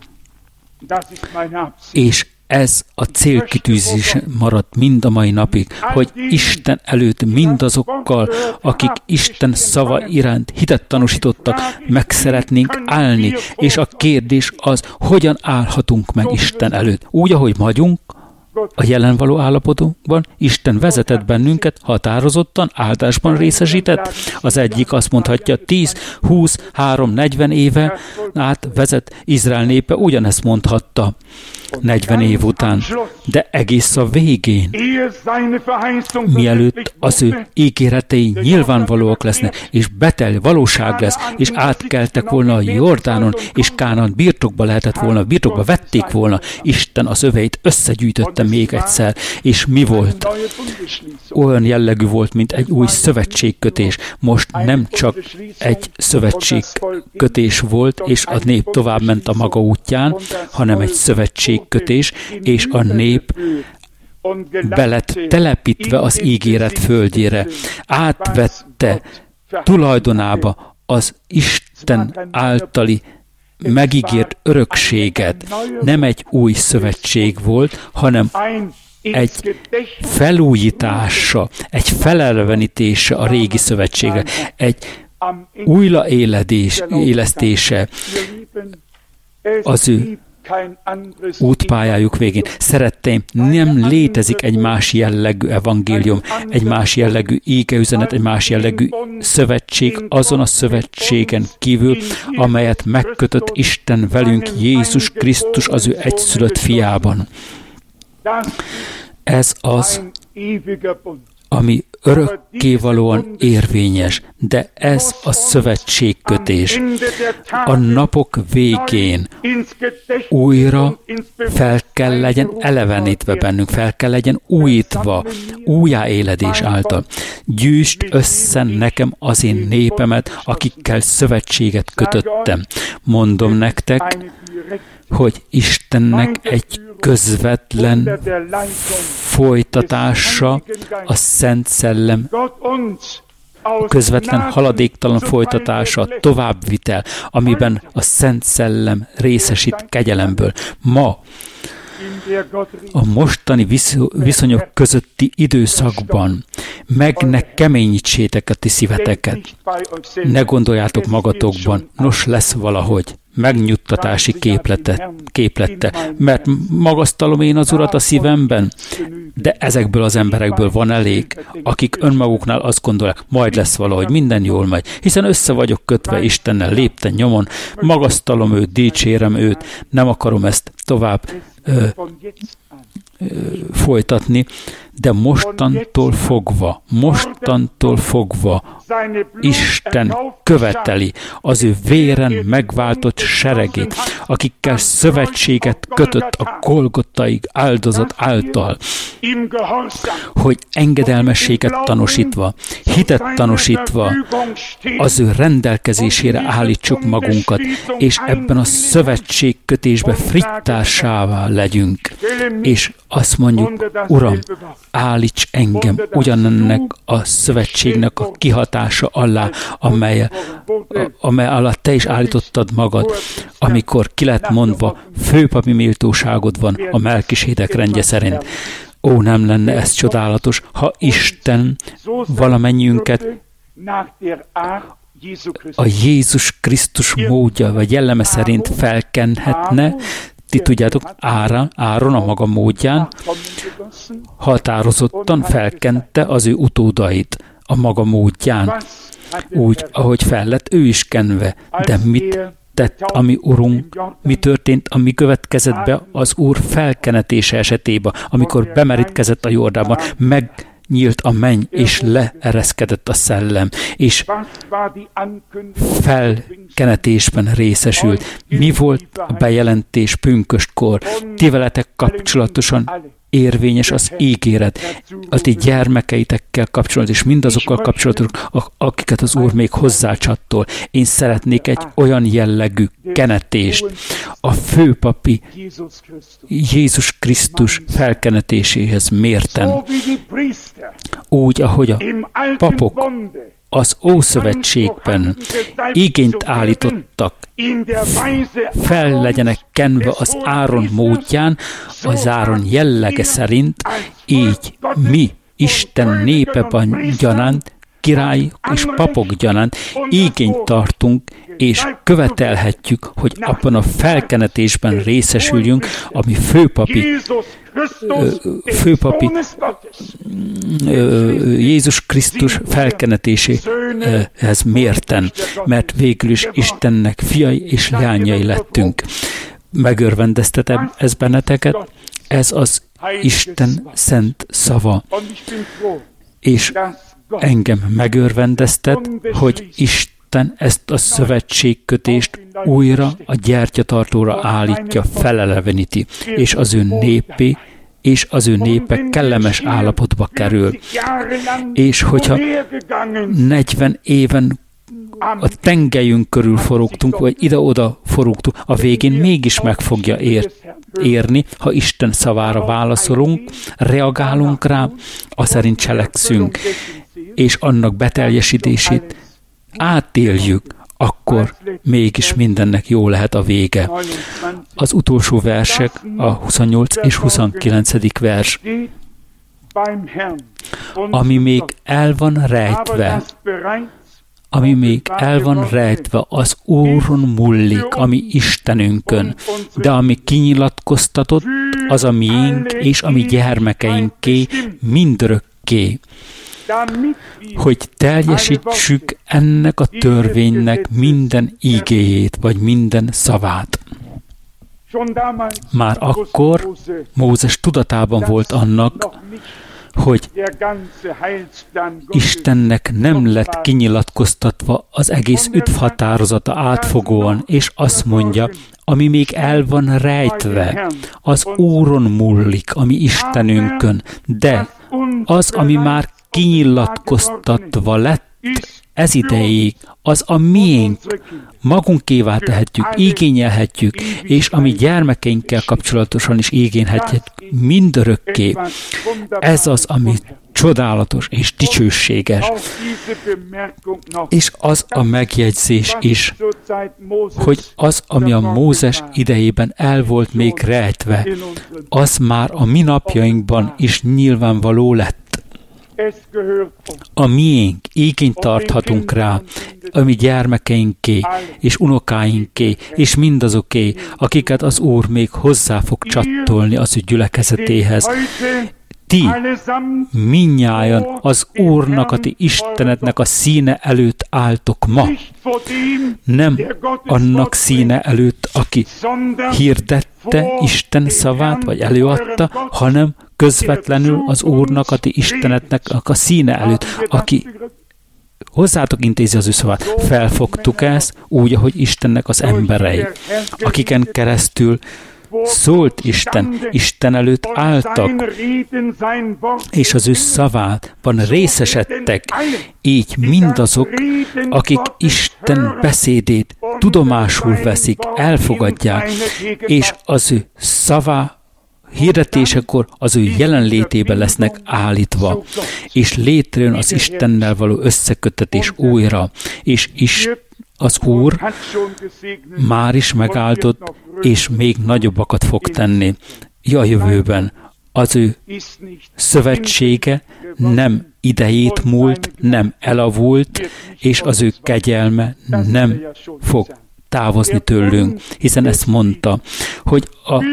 És ez a célkitűzés maradt mind a mai napig, hogy Isten előtt mindazokkal, akik Isten szava iránt hitet tanúsítottak, meg szeretnénk állni, és a kérdés az, hogyan állhatunk meg Isten előtt. Úgy, ahogy vagyunk, a jelen való állapotunkban, Isten vezetett bennünket, határozottan, áldásban részesített. Az egyik azt mondhatja, 10, 20, 3, 40 éve át vezet Izrael népe, ugyanezt mondhatta. 40 év után, de egész a végén, mielőtt az ő ígéretei nyilvánvalóak lesznek, és valóság lesz, és átkeltek volna a Jordánon, és Kánaán birtokba lehetett volna, birtokba vették volna, Isten az öveit összegyűjtötte még egyszer, és mi volt? Olyan jellegű volt, mint egy új szövetségkötés. Most nem csak egy szövetségkötés volt, és a nép tovább ment a maga útján, hanem egy szövetségkötés, és a nép be lett telepítve az ígéret földjére. Átvette tulajdonába az Isten általi megígért örökséget. Nem egy új szövetség volt, hanem egy felújítása, egy felelevenítése a régi szövetségre, egy újraélesztése az ő útpályájuk végén. Szeretteim, nem létezik egy más jellegű evangélium, egy más jellegű égeüzenet, egy más jellegű szövetség azon a szövetségen kívül, amelyet megkötött Isten velünk, Jézus Krisztus az ő egyszülött fiában. Ez az, ami örökkévalóan érvényes, de ez a szövetségkötés a napok végén újra fel kell legyen elevenítve bennünk, fel kell legyen újítva, újjáéledés által. Gyűjtsd össze nekem az én népemet, akikkel szövetséget kötöttem. Mondom nektek, hogy Istennek egy közvetlen folytatása a Szent Szellem, közvetlen haladéktalan folytatása, a továbbvitel, amiben a Szent Szellem részesít kegyelemből. Ma a mostani viszonyok közötti időszakban ne keményítsétek a ti szíveteket. Ne gondoljátok magatokban, nos lesz valahogy megnyugtatási képlette, mert magasztalom én az Urat a szívemben, de ezekből az emberekből van elég, akik önmaguknál azt gondolják, majd lesz valahogy, minden jól megy, hiszen össze vagyok kötve Istennel lépten nyomon, magasztalom őt, dicsérem őt, nem akarom ezt tovább folytatni, de mostantól fogva Isten követeli az ő véren megváltott seregét, akikkel szövetséget kötött a Golgottai áldozat által, hogy engedelmességet tanúsítva, hitet tanúsítva az ő rendelkezésére állítsuk magunkat, és ebben a szövetségkötésben frittársává legyünk, és azt mondjuk, Uram, állíts engem ugyanennek a szövetségnek a kihatása alá, amely alá te is állítottad magad, amikor ki lett mondva, főpapi méltóságod van a Melkisédek rendje szerint. Ó, nem lenne ez csodálatos, ha Isten valamennyiünket a Jézus Krisztus módja vagy jelleme szerint felkenhetne. Ti tudjátok, Áron a maga módján határozottan felkente az ő utódait a maga módján, úgy, ahogy fel lett ő is kenve. De mit tett a mi Urunk, mi történt, ami következett be az Úr felkenetése esetében, amikor bemerítkezett a Jordánban, megnyílt a menny, és leereszkedett a szellem, és felkenetésben részesült. Mi volt a bejelentés pünköstkor? Ti veletek kapcsolatosan érvényes az ígéret, a ti gyermekeitekkel kapcsolatban, és mindazokkal kapcsolatosan, akiket az Úr még hozzácsattol. Én szeretnék egy olyan jellegű kenetést a főpapi Jézus Krisztus felkenetéséhez mérten. Úgy, ahogy a papok az Ószövetségben igényt állítottak, fel legyenek kenve az Áron módján, az Áron jellege szerint, így mi, Isten népeben gyanánt, királyok és papok gyanánt igényt tartunk, és követelhetjük, hogy abban a felkenetésben részesüljünk, ami főpapi Jézus Krisztus felkenetéséhez mérten, mert végül is Istennek fiai és leányai lettünk. megörvendeztetem ez benneteket, ez az Isten szent szava. És engem megörvendeztet, hogy Isten ezt a szövetségkötést újra a gyertyatartóra állítja, feleleveníti, és az ő népe kellemes állapotba kerül. És hogyha 40 éven a tengelyünk körül forogtunk, vagy ide-oda forogtunk, a végén mégis meg fogja érni, ha Isten szavára válaszolunk, reagálunk rá, aszerint cselekszünk, és annak beteljesítését átéljük, akkor mégis mindennek jó lehet a vége. Az utolsó versek, a 28 és 29. vers. Ami még el van rejtve, az Úron múlik, ami Istenünkön, de ami kinyilatkoztatott, az a miénk és a mi gyermekeinké mindörökké, hogy teljesítsük ennek a törvénynek minden ígéjét, vagy minden szavát. Már akkor Mózes tudatában volt annak, hogy Istennek nem lett kinyilatkoztatva az egész üdvhatározata átfogóan, és azt mondja, ami még el van rejtve, az Úron múlik, ami Istenünkön, de az, ami már kinyilatkoztatva lett, ez ideig, az a miénk, magunkévá tehetjük, igényelhetjük, és ami gyermekeinkkel kapcsolatosan is igényelhetjük mindörökké. Ez az, ami csodálatos és dicsőséges. És az a megjegyzés is, hogy az, ami a Mózes idejében el volt még rejtve, az már a mi napjainkban is nyilvánvaló lett. A miénk, igényt tarthatunk rá, a mi gyermekeinké és unokáinké, és mindazoké, akiket az Úr még hozzá fog csattolni az ő gyülekezetéhez. Ti mindnyájan az Úrnak, a ti Istenednek a színe előtt álltok ma. Nem annak színe előtt, aki hirdette Isten szavát, vagy előadta, hanem közvetlenül az Úrnak, a ti Istenednek a színe előtt, aki hozzátok intézi az ő szavát. Felfogtuk ezt úgy, ahogy Istennek az emberei, akiken keresztül szólt Isten előtt álltak, és az ő szavában részesedtek, így mindazok, akik Isten beszédét tudomásul veszik, elfogadják, és az ő szavá hirdetésekor az ő jelenlétében lesznek állítva, és létrejön az Istennel való összeköttetés újra, és az Úr már is megáldott, és még nagyobbakat fog tenni a jövőben. Az ő szövetsége nem idejét múlt, nem elavult, és az ő kegyelme nem fog távozni tőlünk, hiszen ezt mondta, hogy a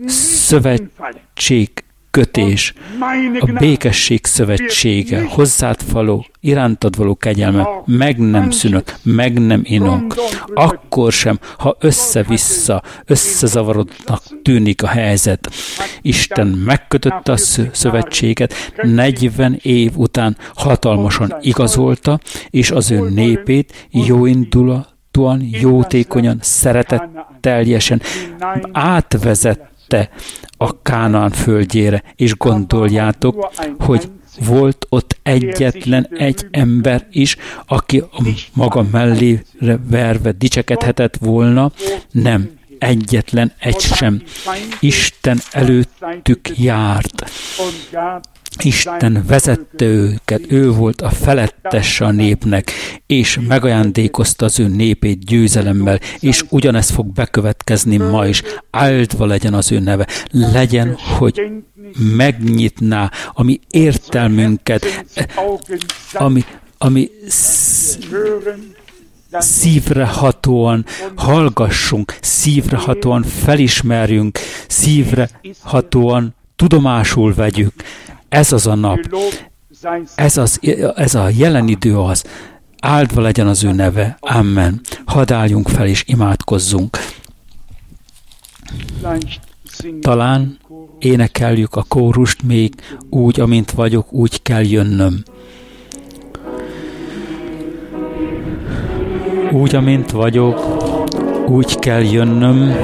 szövetség kötés, a békesség szövetsége, hozzád való, irántad való kegyelme meg nem szűnök, meg nem inok. Akkor sem, ha össze-vissza, összezavarodnak tűnik a helyzet. Isten megkötötte a szövetséget, 40 év után hatalmasan igazolta, és az ő népét jóindulatúan, jótékonyan, szeretetteljesen átvezette a Kánaán földjére, és gondoljátok, hogy volt ott egyetlen egy ember is, aki a maga mellére verve dicsekedhetett volna, nem, egyetlen egy sem. Isten előttük járt. Isten vezette őket, ő volt a felettese a népnek, és megajándékozta az ő népét győzelemmel, és ugyanezt fog bekövetkezni ma is. Áldva legyen az ő neve. Legyen, hogy megnyitná a mi értelmünket, ami szívrehatóan hallgassunk, szívrehatóan felismerjünk, szívrehatóan tudomásul vegyük. Ez az a nap, ez a jelen idő az. Áldva legyen az ő neve. Amen. Hadd álljunk fel és imádkozzunk. Talán énekeljük a kórust még, úgy, amint vagyok, úgy kell jönnöm. Úgy, amint vagyok, úgy kell jönnöm.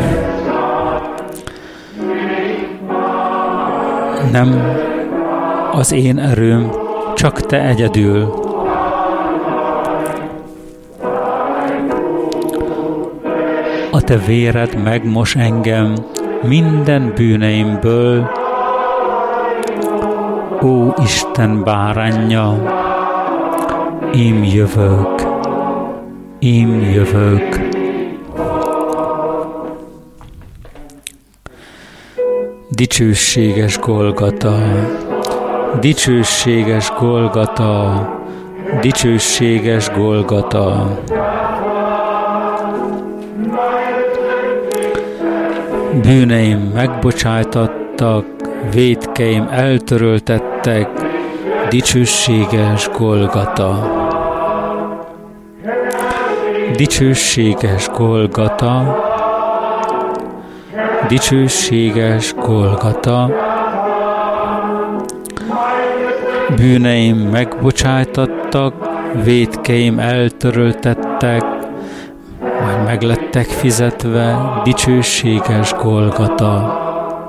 Nem az én erőm, csak te egyedül. A te véred megmos engem minden bűneimből. Ó, Isten báránja, én jövök, én jövök. Dicsőséges Golgota, dicsőséges Golgota, dicsőséges Golgota. Bűneim megbocsájtattak, vétkeim eltöröltettek, dicsőséges Golgota. Dicsőséges Golgota, dicsőséges Golgota. Bűneim megbocsájtattak, vétkeim eltöröltettek, majd meglettek fizetve, dicsőséges Golgota.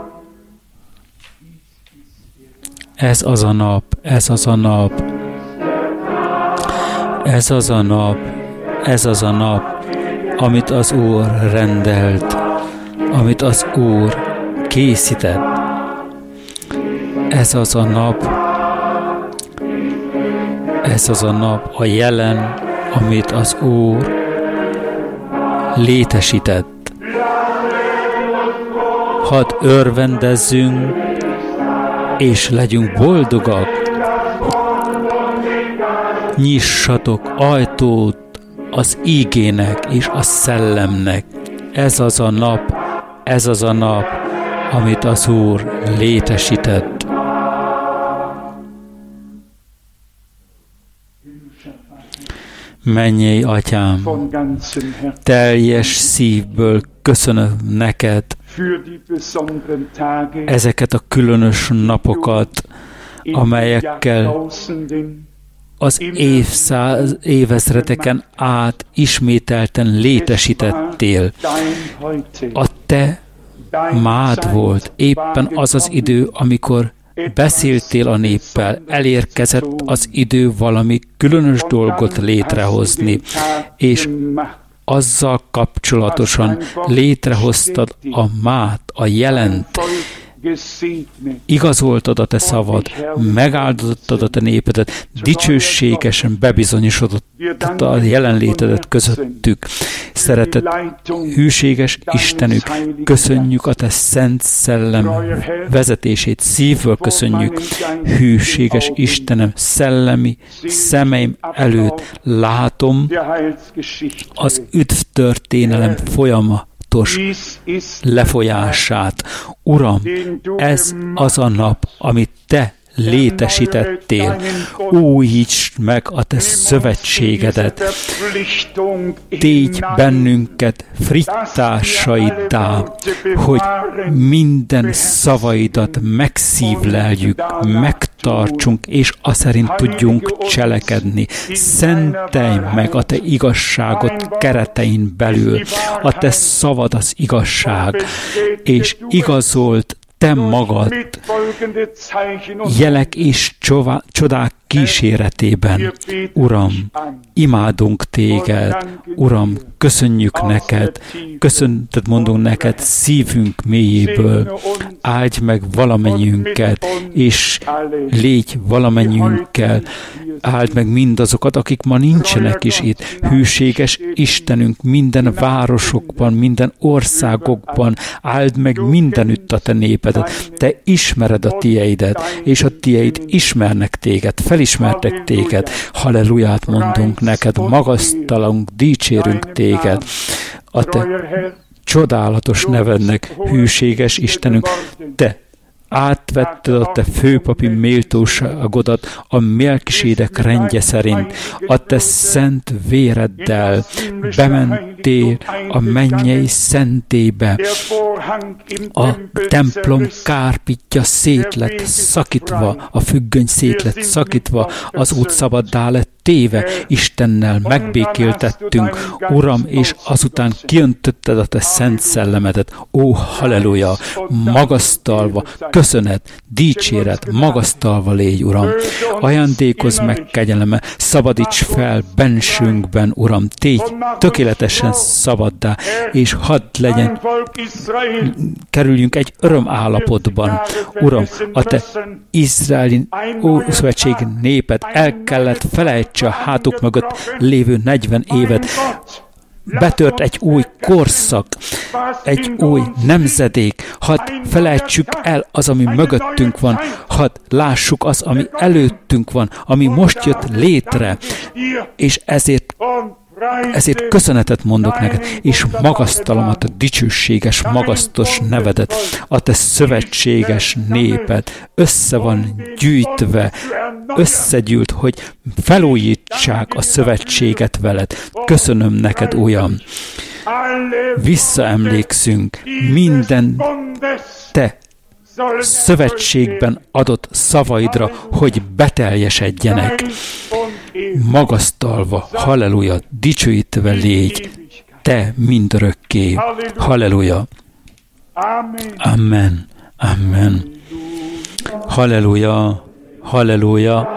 Ez az a nap, ez az a nap, ez az a nap, ez az a nap, amit az Úr rendelt, amit az Úr készített. Ez az a nap, ez az a nap, a jelen, amit az Úr létesített. Hadd örvendezzünk, és legyünk boldogak. Nyissatok ajtót az ígének és a szellemnek. Ez az a nap, ez az a nap, amit az Úr létesített. Mennyei Atyám, teljes szívből köszönöm neked ezeket a különös napokat, amelyekkel az évezredeken át ismételten létesítettél. A te mád volt éppen az az idő, amikor beszéltél a néppel, elérkezett az idő valami különös dolgot létrehozni, és azzal kapcsolatosan létrehoztad a mát, a jelent, igazoltad a te szavad, megáldottad a te népedet, dicsőségesen bebizonyosodott a jelenlétedet közöttük. Szeretett, hűséges Istenük, köszönjük a te szent szellem vezetését, szívből köszönjük. Hűséges Istenem, szellemi szemeim előtt látom az üdvtörténelem folyama lefolyását. Uram, ez az a nap, amit te létesítettél. Újítsd meg a te szövetségedet. Tégy bennünket frittásaiddá, hogy minden szavaidat megszívleljük, megtartsunk, és aszerint tudjunk cselekedni. Szentelj meg a te igazságot keretein belül. A te szavad az igazság, és igazolt te magad jelek és csodák kíséretében. Uram, imádunk téged. Uram, köszönjük neked. Köszöntet mondunk neked szívünk mélyéből. Áldj meg valamennyiünket, és légy valamennyiünkkel. Áld meg mindazokat, akik ma nincsenek is itt. Hűséges Istenünk, minden városokban, minden országokban. Áld meg mindenütt a te népedet. Te ismered a tieidet, és a tieid ismernek téged, felismertek téged. Halleluját mondunk neked, magasztalunk, dicsérünk téged. A te csodálatos nevednek, hűséges Istenünk, te átvetted a te főpapi méltóságodat a Melkisédek rendje szerint, a te szent véreddel bementél a mennyei szentébe, a templom kárpitja szét lett szakítva, a függöny szét lett szakítva, az út szabaddá lett téve, Istennel megbékéltettünk, Uram, és azután kiöntötted a te szent szellemedet. Ó, halleluja! Magasztalva, köszönet, dicséret, magasztalva légy, Uram. Ajándékozz meg kegyelme, szabadíts fel bensünkben, Uram, tégy tökéletesen szabaddá, és hadd legyen, kerüljünk egy örömállapotban. Uram, a te Izraeli Ószövetség népet el kellett felejtse a hátuk mögött lévő 40 évet. Betört egy új korszak, egy új nemzedék. Hadd felejtsük el az, ami mögöttünk van. Hadd lássuk az, ami előttünk van, ami most jött létre. És ezért köszönetet mondok neked, és magasztalom a te dicsőséges, magasztos nevedet, a te szövetséges néped össze van gyűjtve, összegyűlt, hogy felújítsák a szövetséget veled. Köszönöm neked, Uram. Visszaemlékszünk minden te szövetségben adott szavaidra, hogy beteljesedjenek. Magasztalva, halleluja, dicsőítve légy, te mindörökké. Halleluja. Amen. Amen. Halleluja. Halleluja.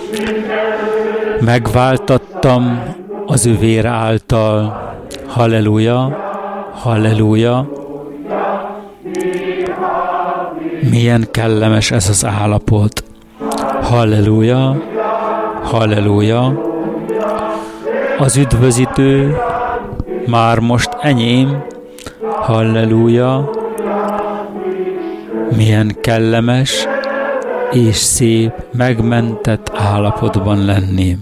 Megváltattam az ő vére által. Halleluja. Halleluja. Milyen kellemes ez az állapot. Halleluja. Halleluja. Az üdvözítő már most enyém. Halleluja. Milyen kellemes és szép, megmentett állapotban lenni.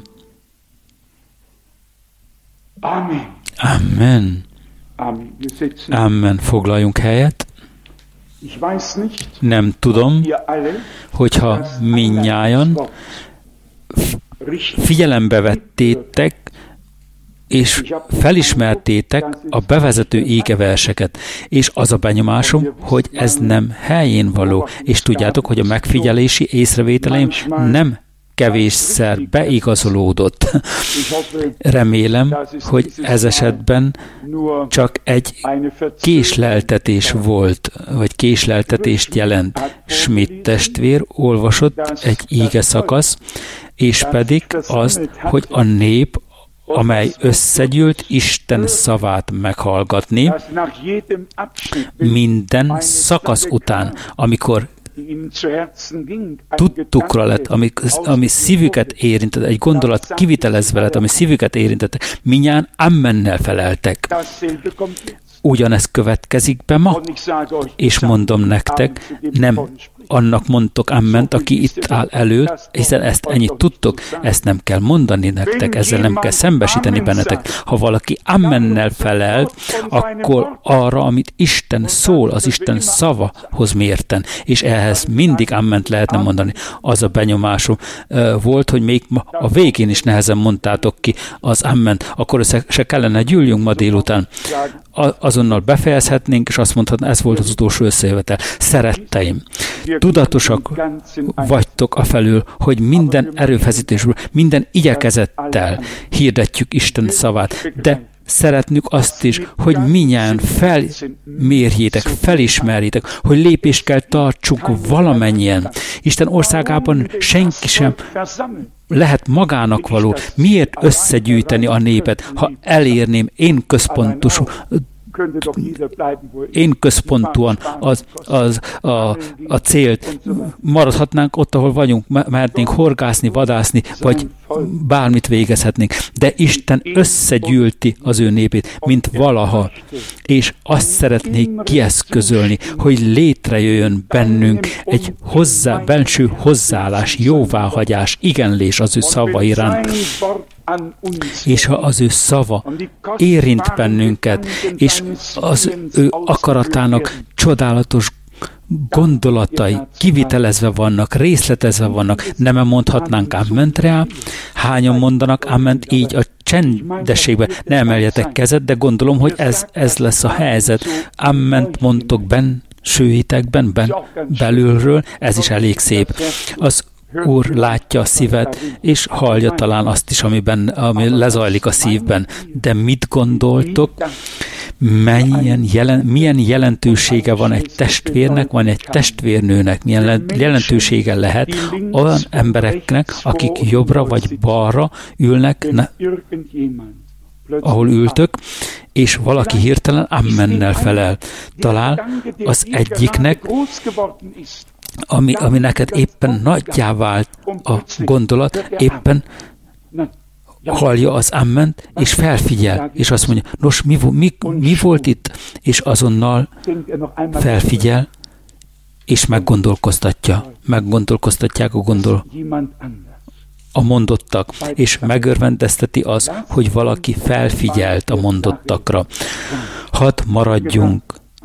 Amen. Amen. Foglaljunk helyet. Nem tudom, hogyha mindnyájan figyelembe vettétek, és felismertétek a bevezető égeverseket, és az a benyomásom, hogy ez nem helyén való, és tudjátok, hogy a megfigyelési észrevételeim nem kevésszer beigazolódott. Remélem, hogy ez esetben csak egy késleltetés volt, vagy késleltetést jelent. Schmidt testvér olvasott egy íge szakasz, és pedig azt, hogy a nép, amely összegyűlt Isten szavát meghallgatni, minden szakasz után, amikor tudtukra lett, ami szívüket érintett, egy gondolat kivitelezve lett, ami szívüket érintett, mindjárt ammennel feleltek. Ugyanez következik be ma, és mondom nektek, nem annak mondtok amment, aki itt áll elő, hiszen ezt ennyit tudtok, ezt nem kell mondani nektek, ezzel nem kell szembesíteni bennetek. Ha valaki ammennel felel, akkor arra, amit Isten szól, az Isten szavahoz mérten, és ehhez mindig amment lehetne mondani. Az a benyomásom volt, hogy még a végén is nehezen mondtátok ki az amment, akkor se kellene gyűljünk ma délután. Azonnal befejezhetnénk, és azt mondhatnánk, ez volt az utolsó összejövetel. Szeretteim, tudatosak vagytok afelől, hogy minden erőfeszítésből, minden igyekezettel hirdetjük Isten szavát, de szeretnünk azt is, hogy mindnyájan felmérjétek, felismerjétek, hogy lépést kell tartsunk valamennyien. Isten országában senki sem lehet magának való. Miért összegyűjteni a népet, ha elérném én központúan a célt, maradhatnánk ott, ahol vagyunk, mehetnénk horgászni, vadászni, vagy bármit végezhetnénk. De Isten összegyűlti az ő népét, mint valaha. És azt szeretnék kieszközölni, hogy létrejöjjön bennünk egy belső hozzáállás, jóváhagyás, igenlés az ő szava iránt. És ha az ő szava érint bennünket, és az ő akaratának csodálatos gondolatai kivitelezve vannak, részletezve vannak. Nem mondhatnánk amment rá. Hányan mondanak amment így a csendességben? Ne emeljetek kezet, de gondolom, hogy ez lesz a helyzet. Amment mondtok bensőitekben, belülről, ez is elég szép. Az Úr látja a szívet, és hallja talán azt is, ami lezajlik a szívben. De mit gondoltok? Milyen jelentősége van egy testvérnek, van egy testvérnőnek, milyen jelentősége lehet olyan embereknek, akik jobbra vagy balra ülnek, ahol ültök, és valaki hirtelen ammennel felel. Talán az egyiknek, ami neked éppen nagyjá vált a gondolat, éppen hallja az amment, és felfigyel, és azt mondja, nos, mi volt itt? És azonnal felfigyel, és meggondolkoztatják a mondottak, és megörvendezteti az, hogy valaki felfigyelt a mondottakra. Hadd maradjunk,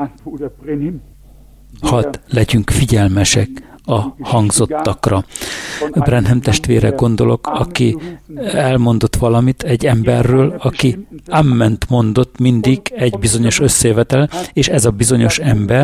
hadd legyünk figyelmesek a hangzottakra. Branham testvére gondolok, aki elmondott valamit egy emberről, aki amment mondott mindig egy bizonyos összejövetel, és ez a bizonyos ember,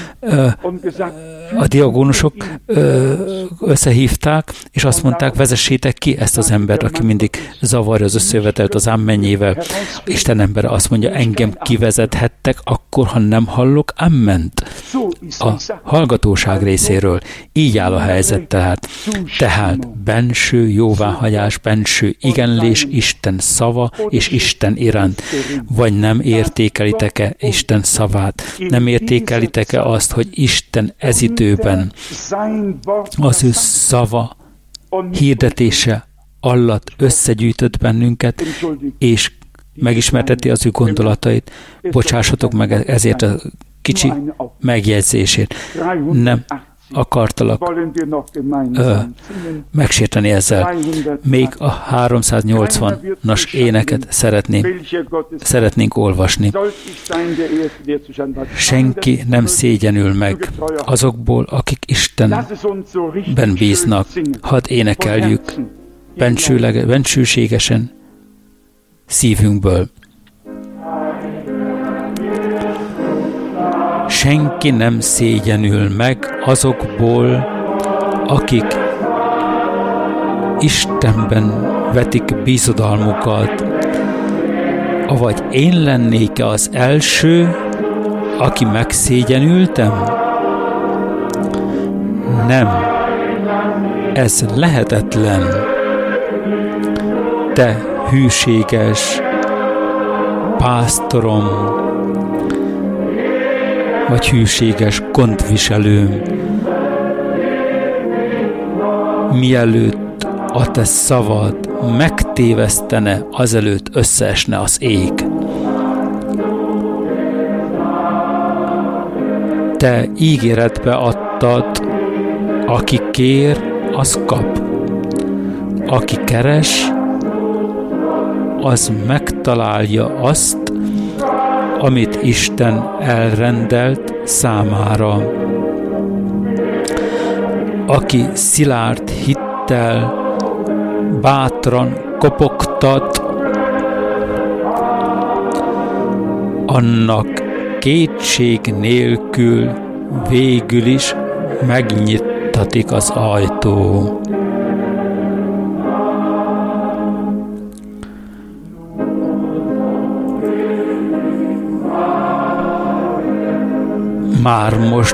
a diakónusok összehívták, és azt mondták, vezessétek ki ezt az embert, aki mindig zavarja az összejövetelt az ammenjével. Isten embere azt mondja, engem kivezethettek, akkor, ha nem hallok amment a hallgatóság részéről. Így áll a helyzet tehát. Tehát benső jóváhagyás, benső igenlés Isten szava és Isten iránt. Vagy nem értékelitek-e Isten szavát? Nem értékelitek-e azt, hogy Isten ez időben az ő szava hirdetése alatt összegyűjtött bennünket, és megismerteti az ő gondolatait. Bocsássatok meg ezért a kicsi megjegyzésért. Nem akartalak megsérteni ezzel. Még a 380-as éneket szeretnénk olvasni. Senki nem szégyenül meg azokból, akik Istenben bíznak. Hadd énekeljük bensőségesen szívünkből. Senki nem szégyenül meg azokból, akik Istenben vetik bízodalmukat. Avagy én lennék-e az első, aki megszégyenültem? Nem. Ez lehetetlen. Te hűséges pásztorom, vagy hűséges gondviselőm, mielőtt a te szavad megtévesztene, azelőtt összeesne az ég. Te ígéretbe adtad, aki kér, az kap. Aki keres, az megtalálja azt, amit Isten elrendelt számára. Aki szilárd hittel, bátran kopogtat, annak kétség nélkül végül is megnyittatik az ajtó. Már most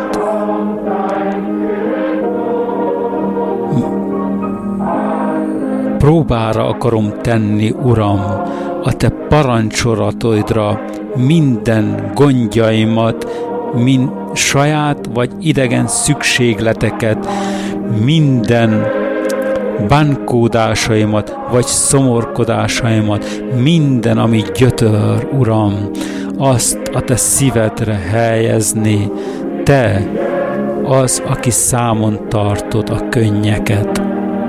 próbára akarom tenni, Uram, a te parancsolataidra minden gondjaimat, saját vagy idegen szükségleteket, minden bánkódásaimat vagy szomorkodásaimat, minden, ami gyötör, Uram, azt a te szívedre helyezni. Te az, aki számon tartod a könnyeket.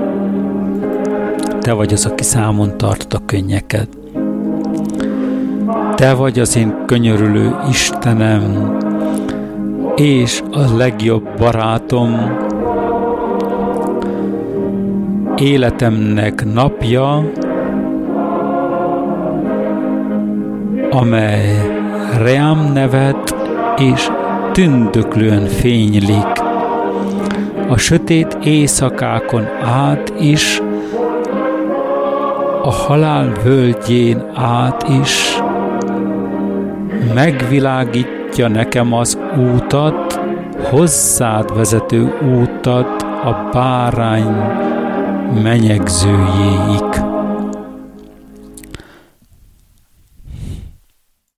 Te vagy az, aki számon tartod a könnyeket. Te vagy az én könyörülő Istenem, és a legjobb barátom, életemnek napja, amely rám nevet és tündöklően fénylik. A sötét éjszakákon át is, a halál völgyén át is megvilágítja nekem az útat, hozzád vezető útat a bárány menyegzőjéig.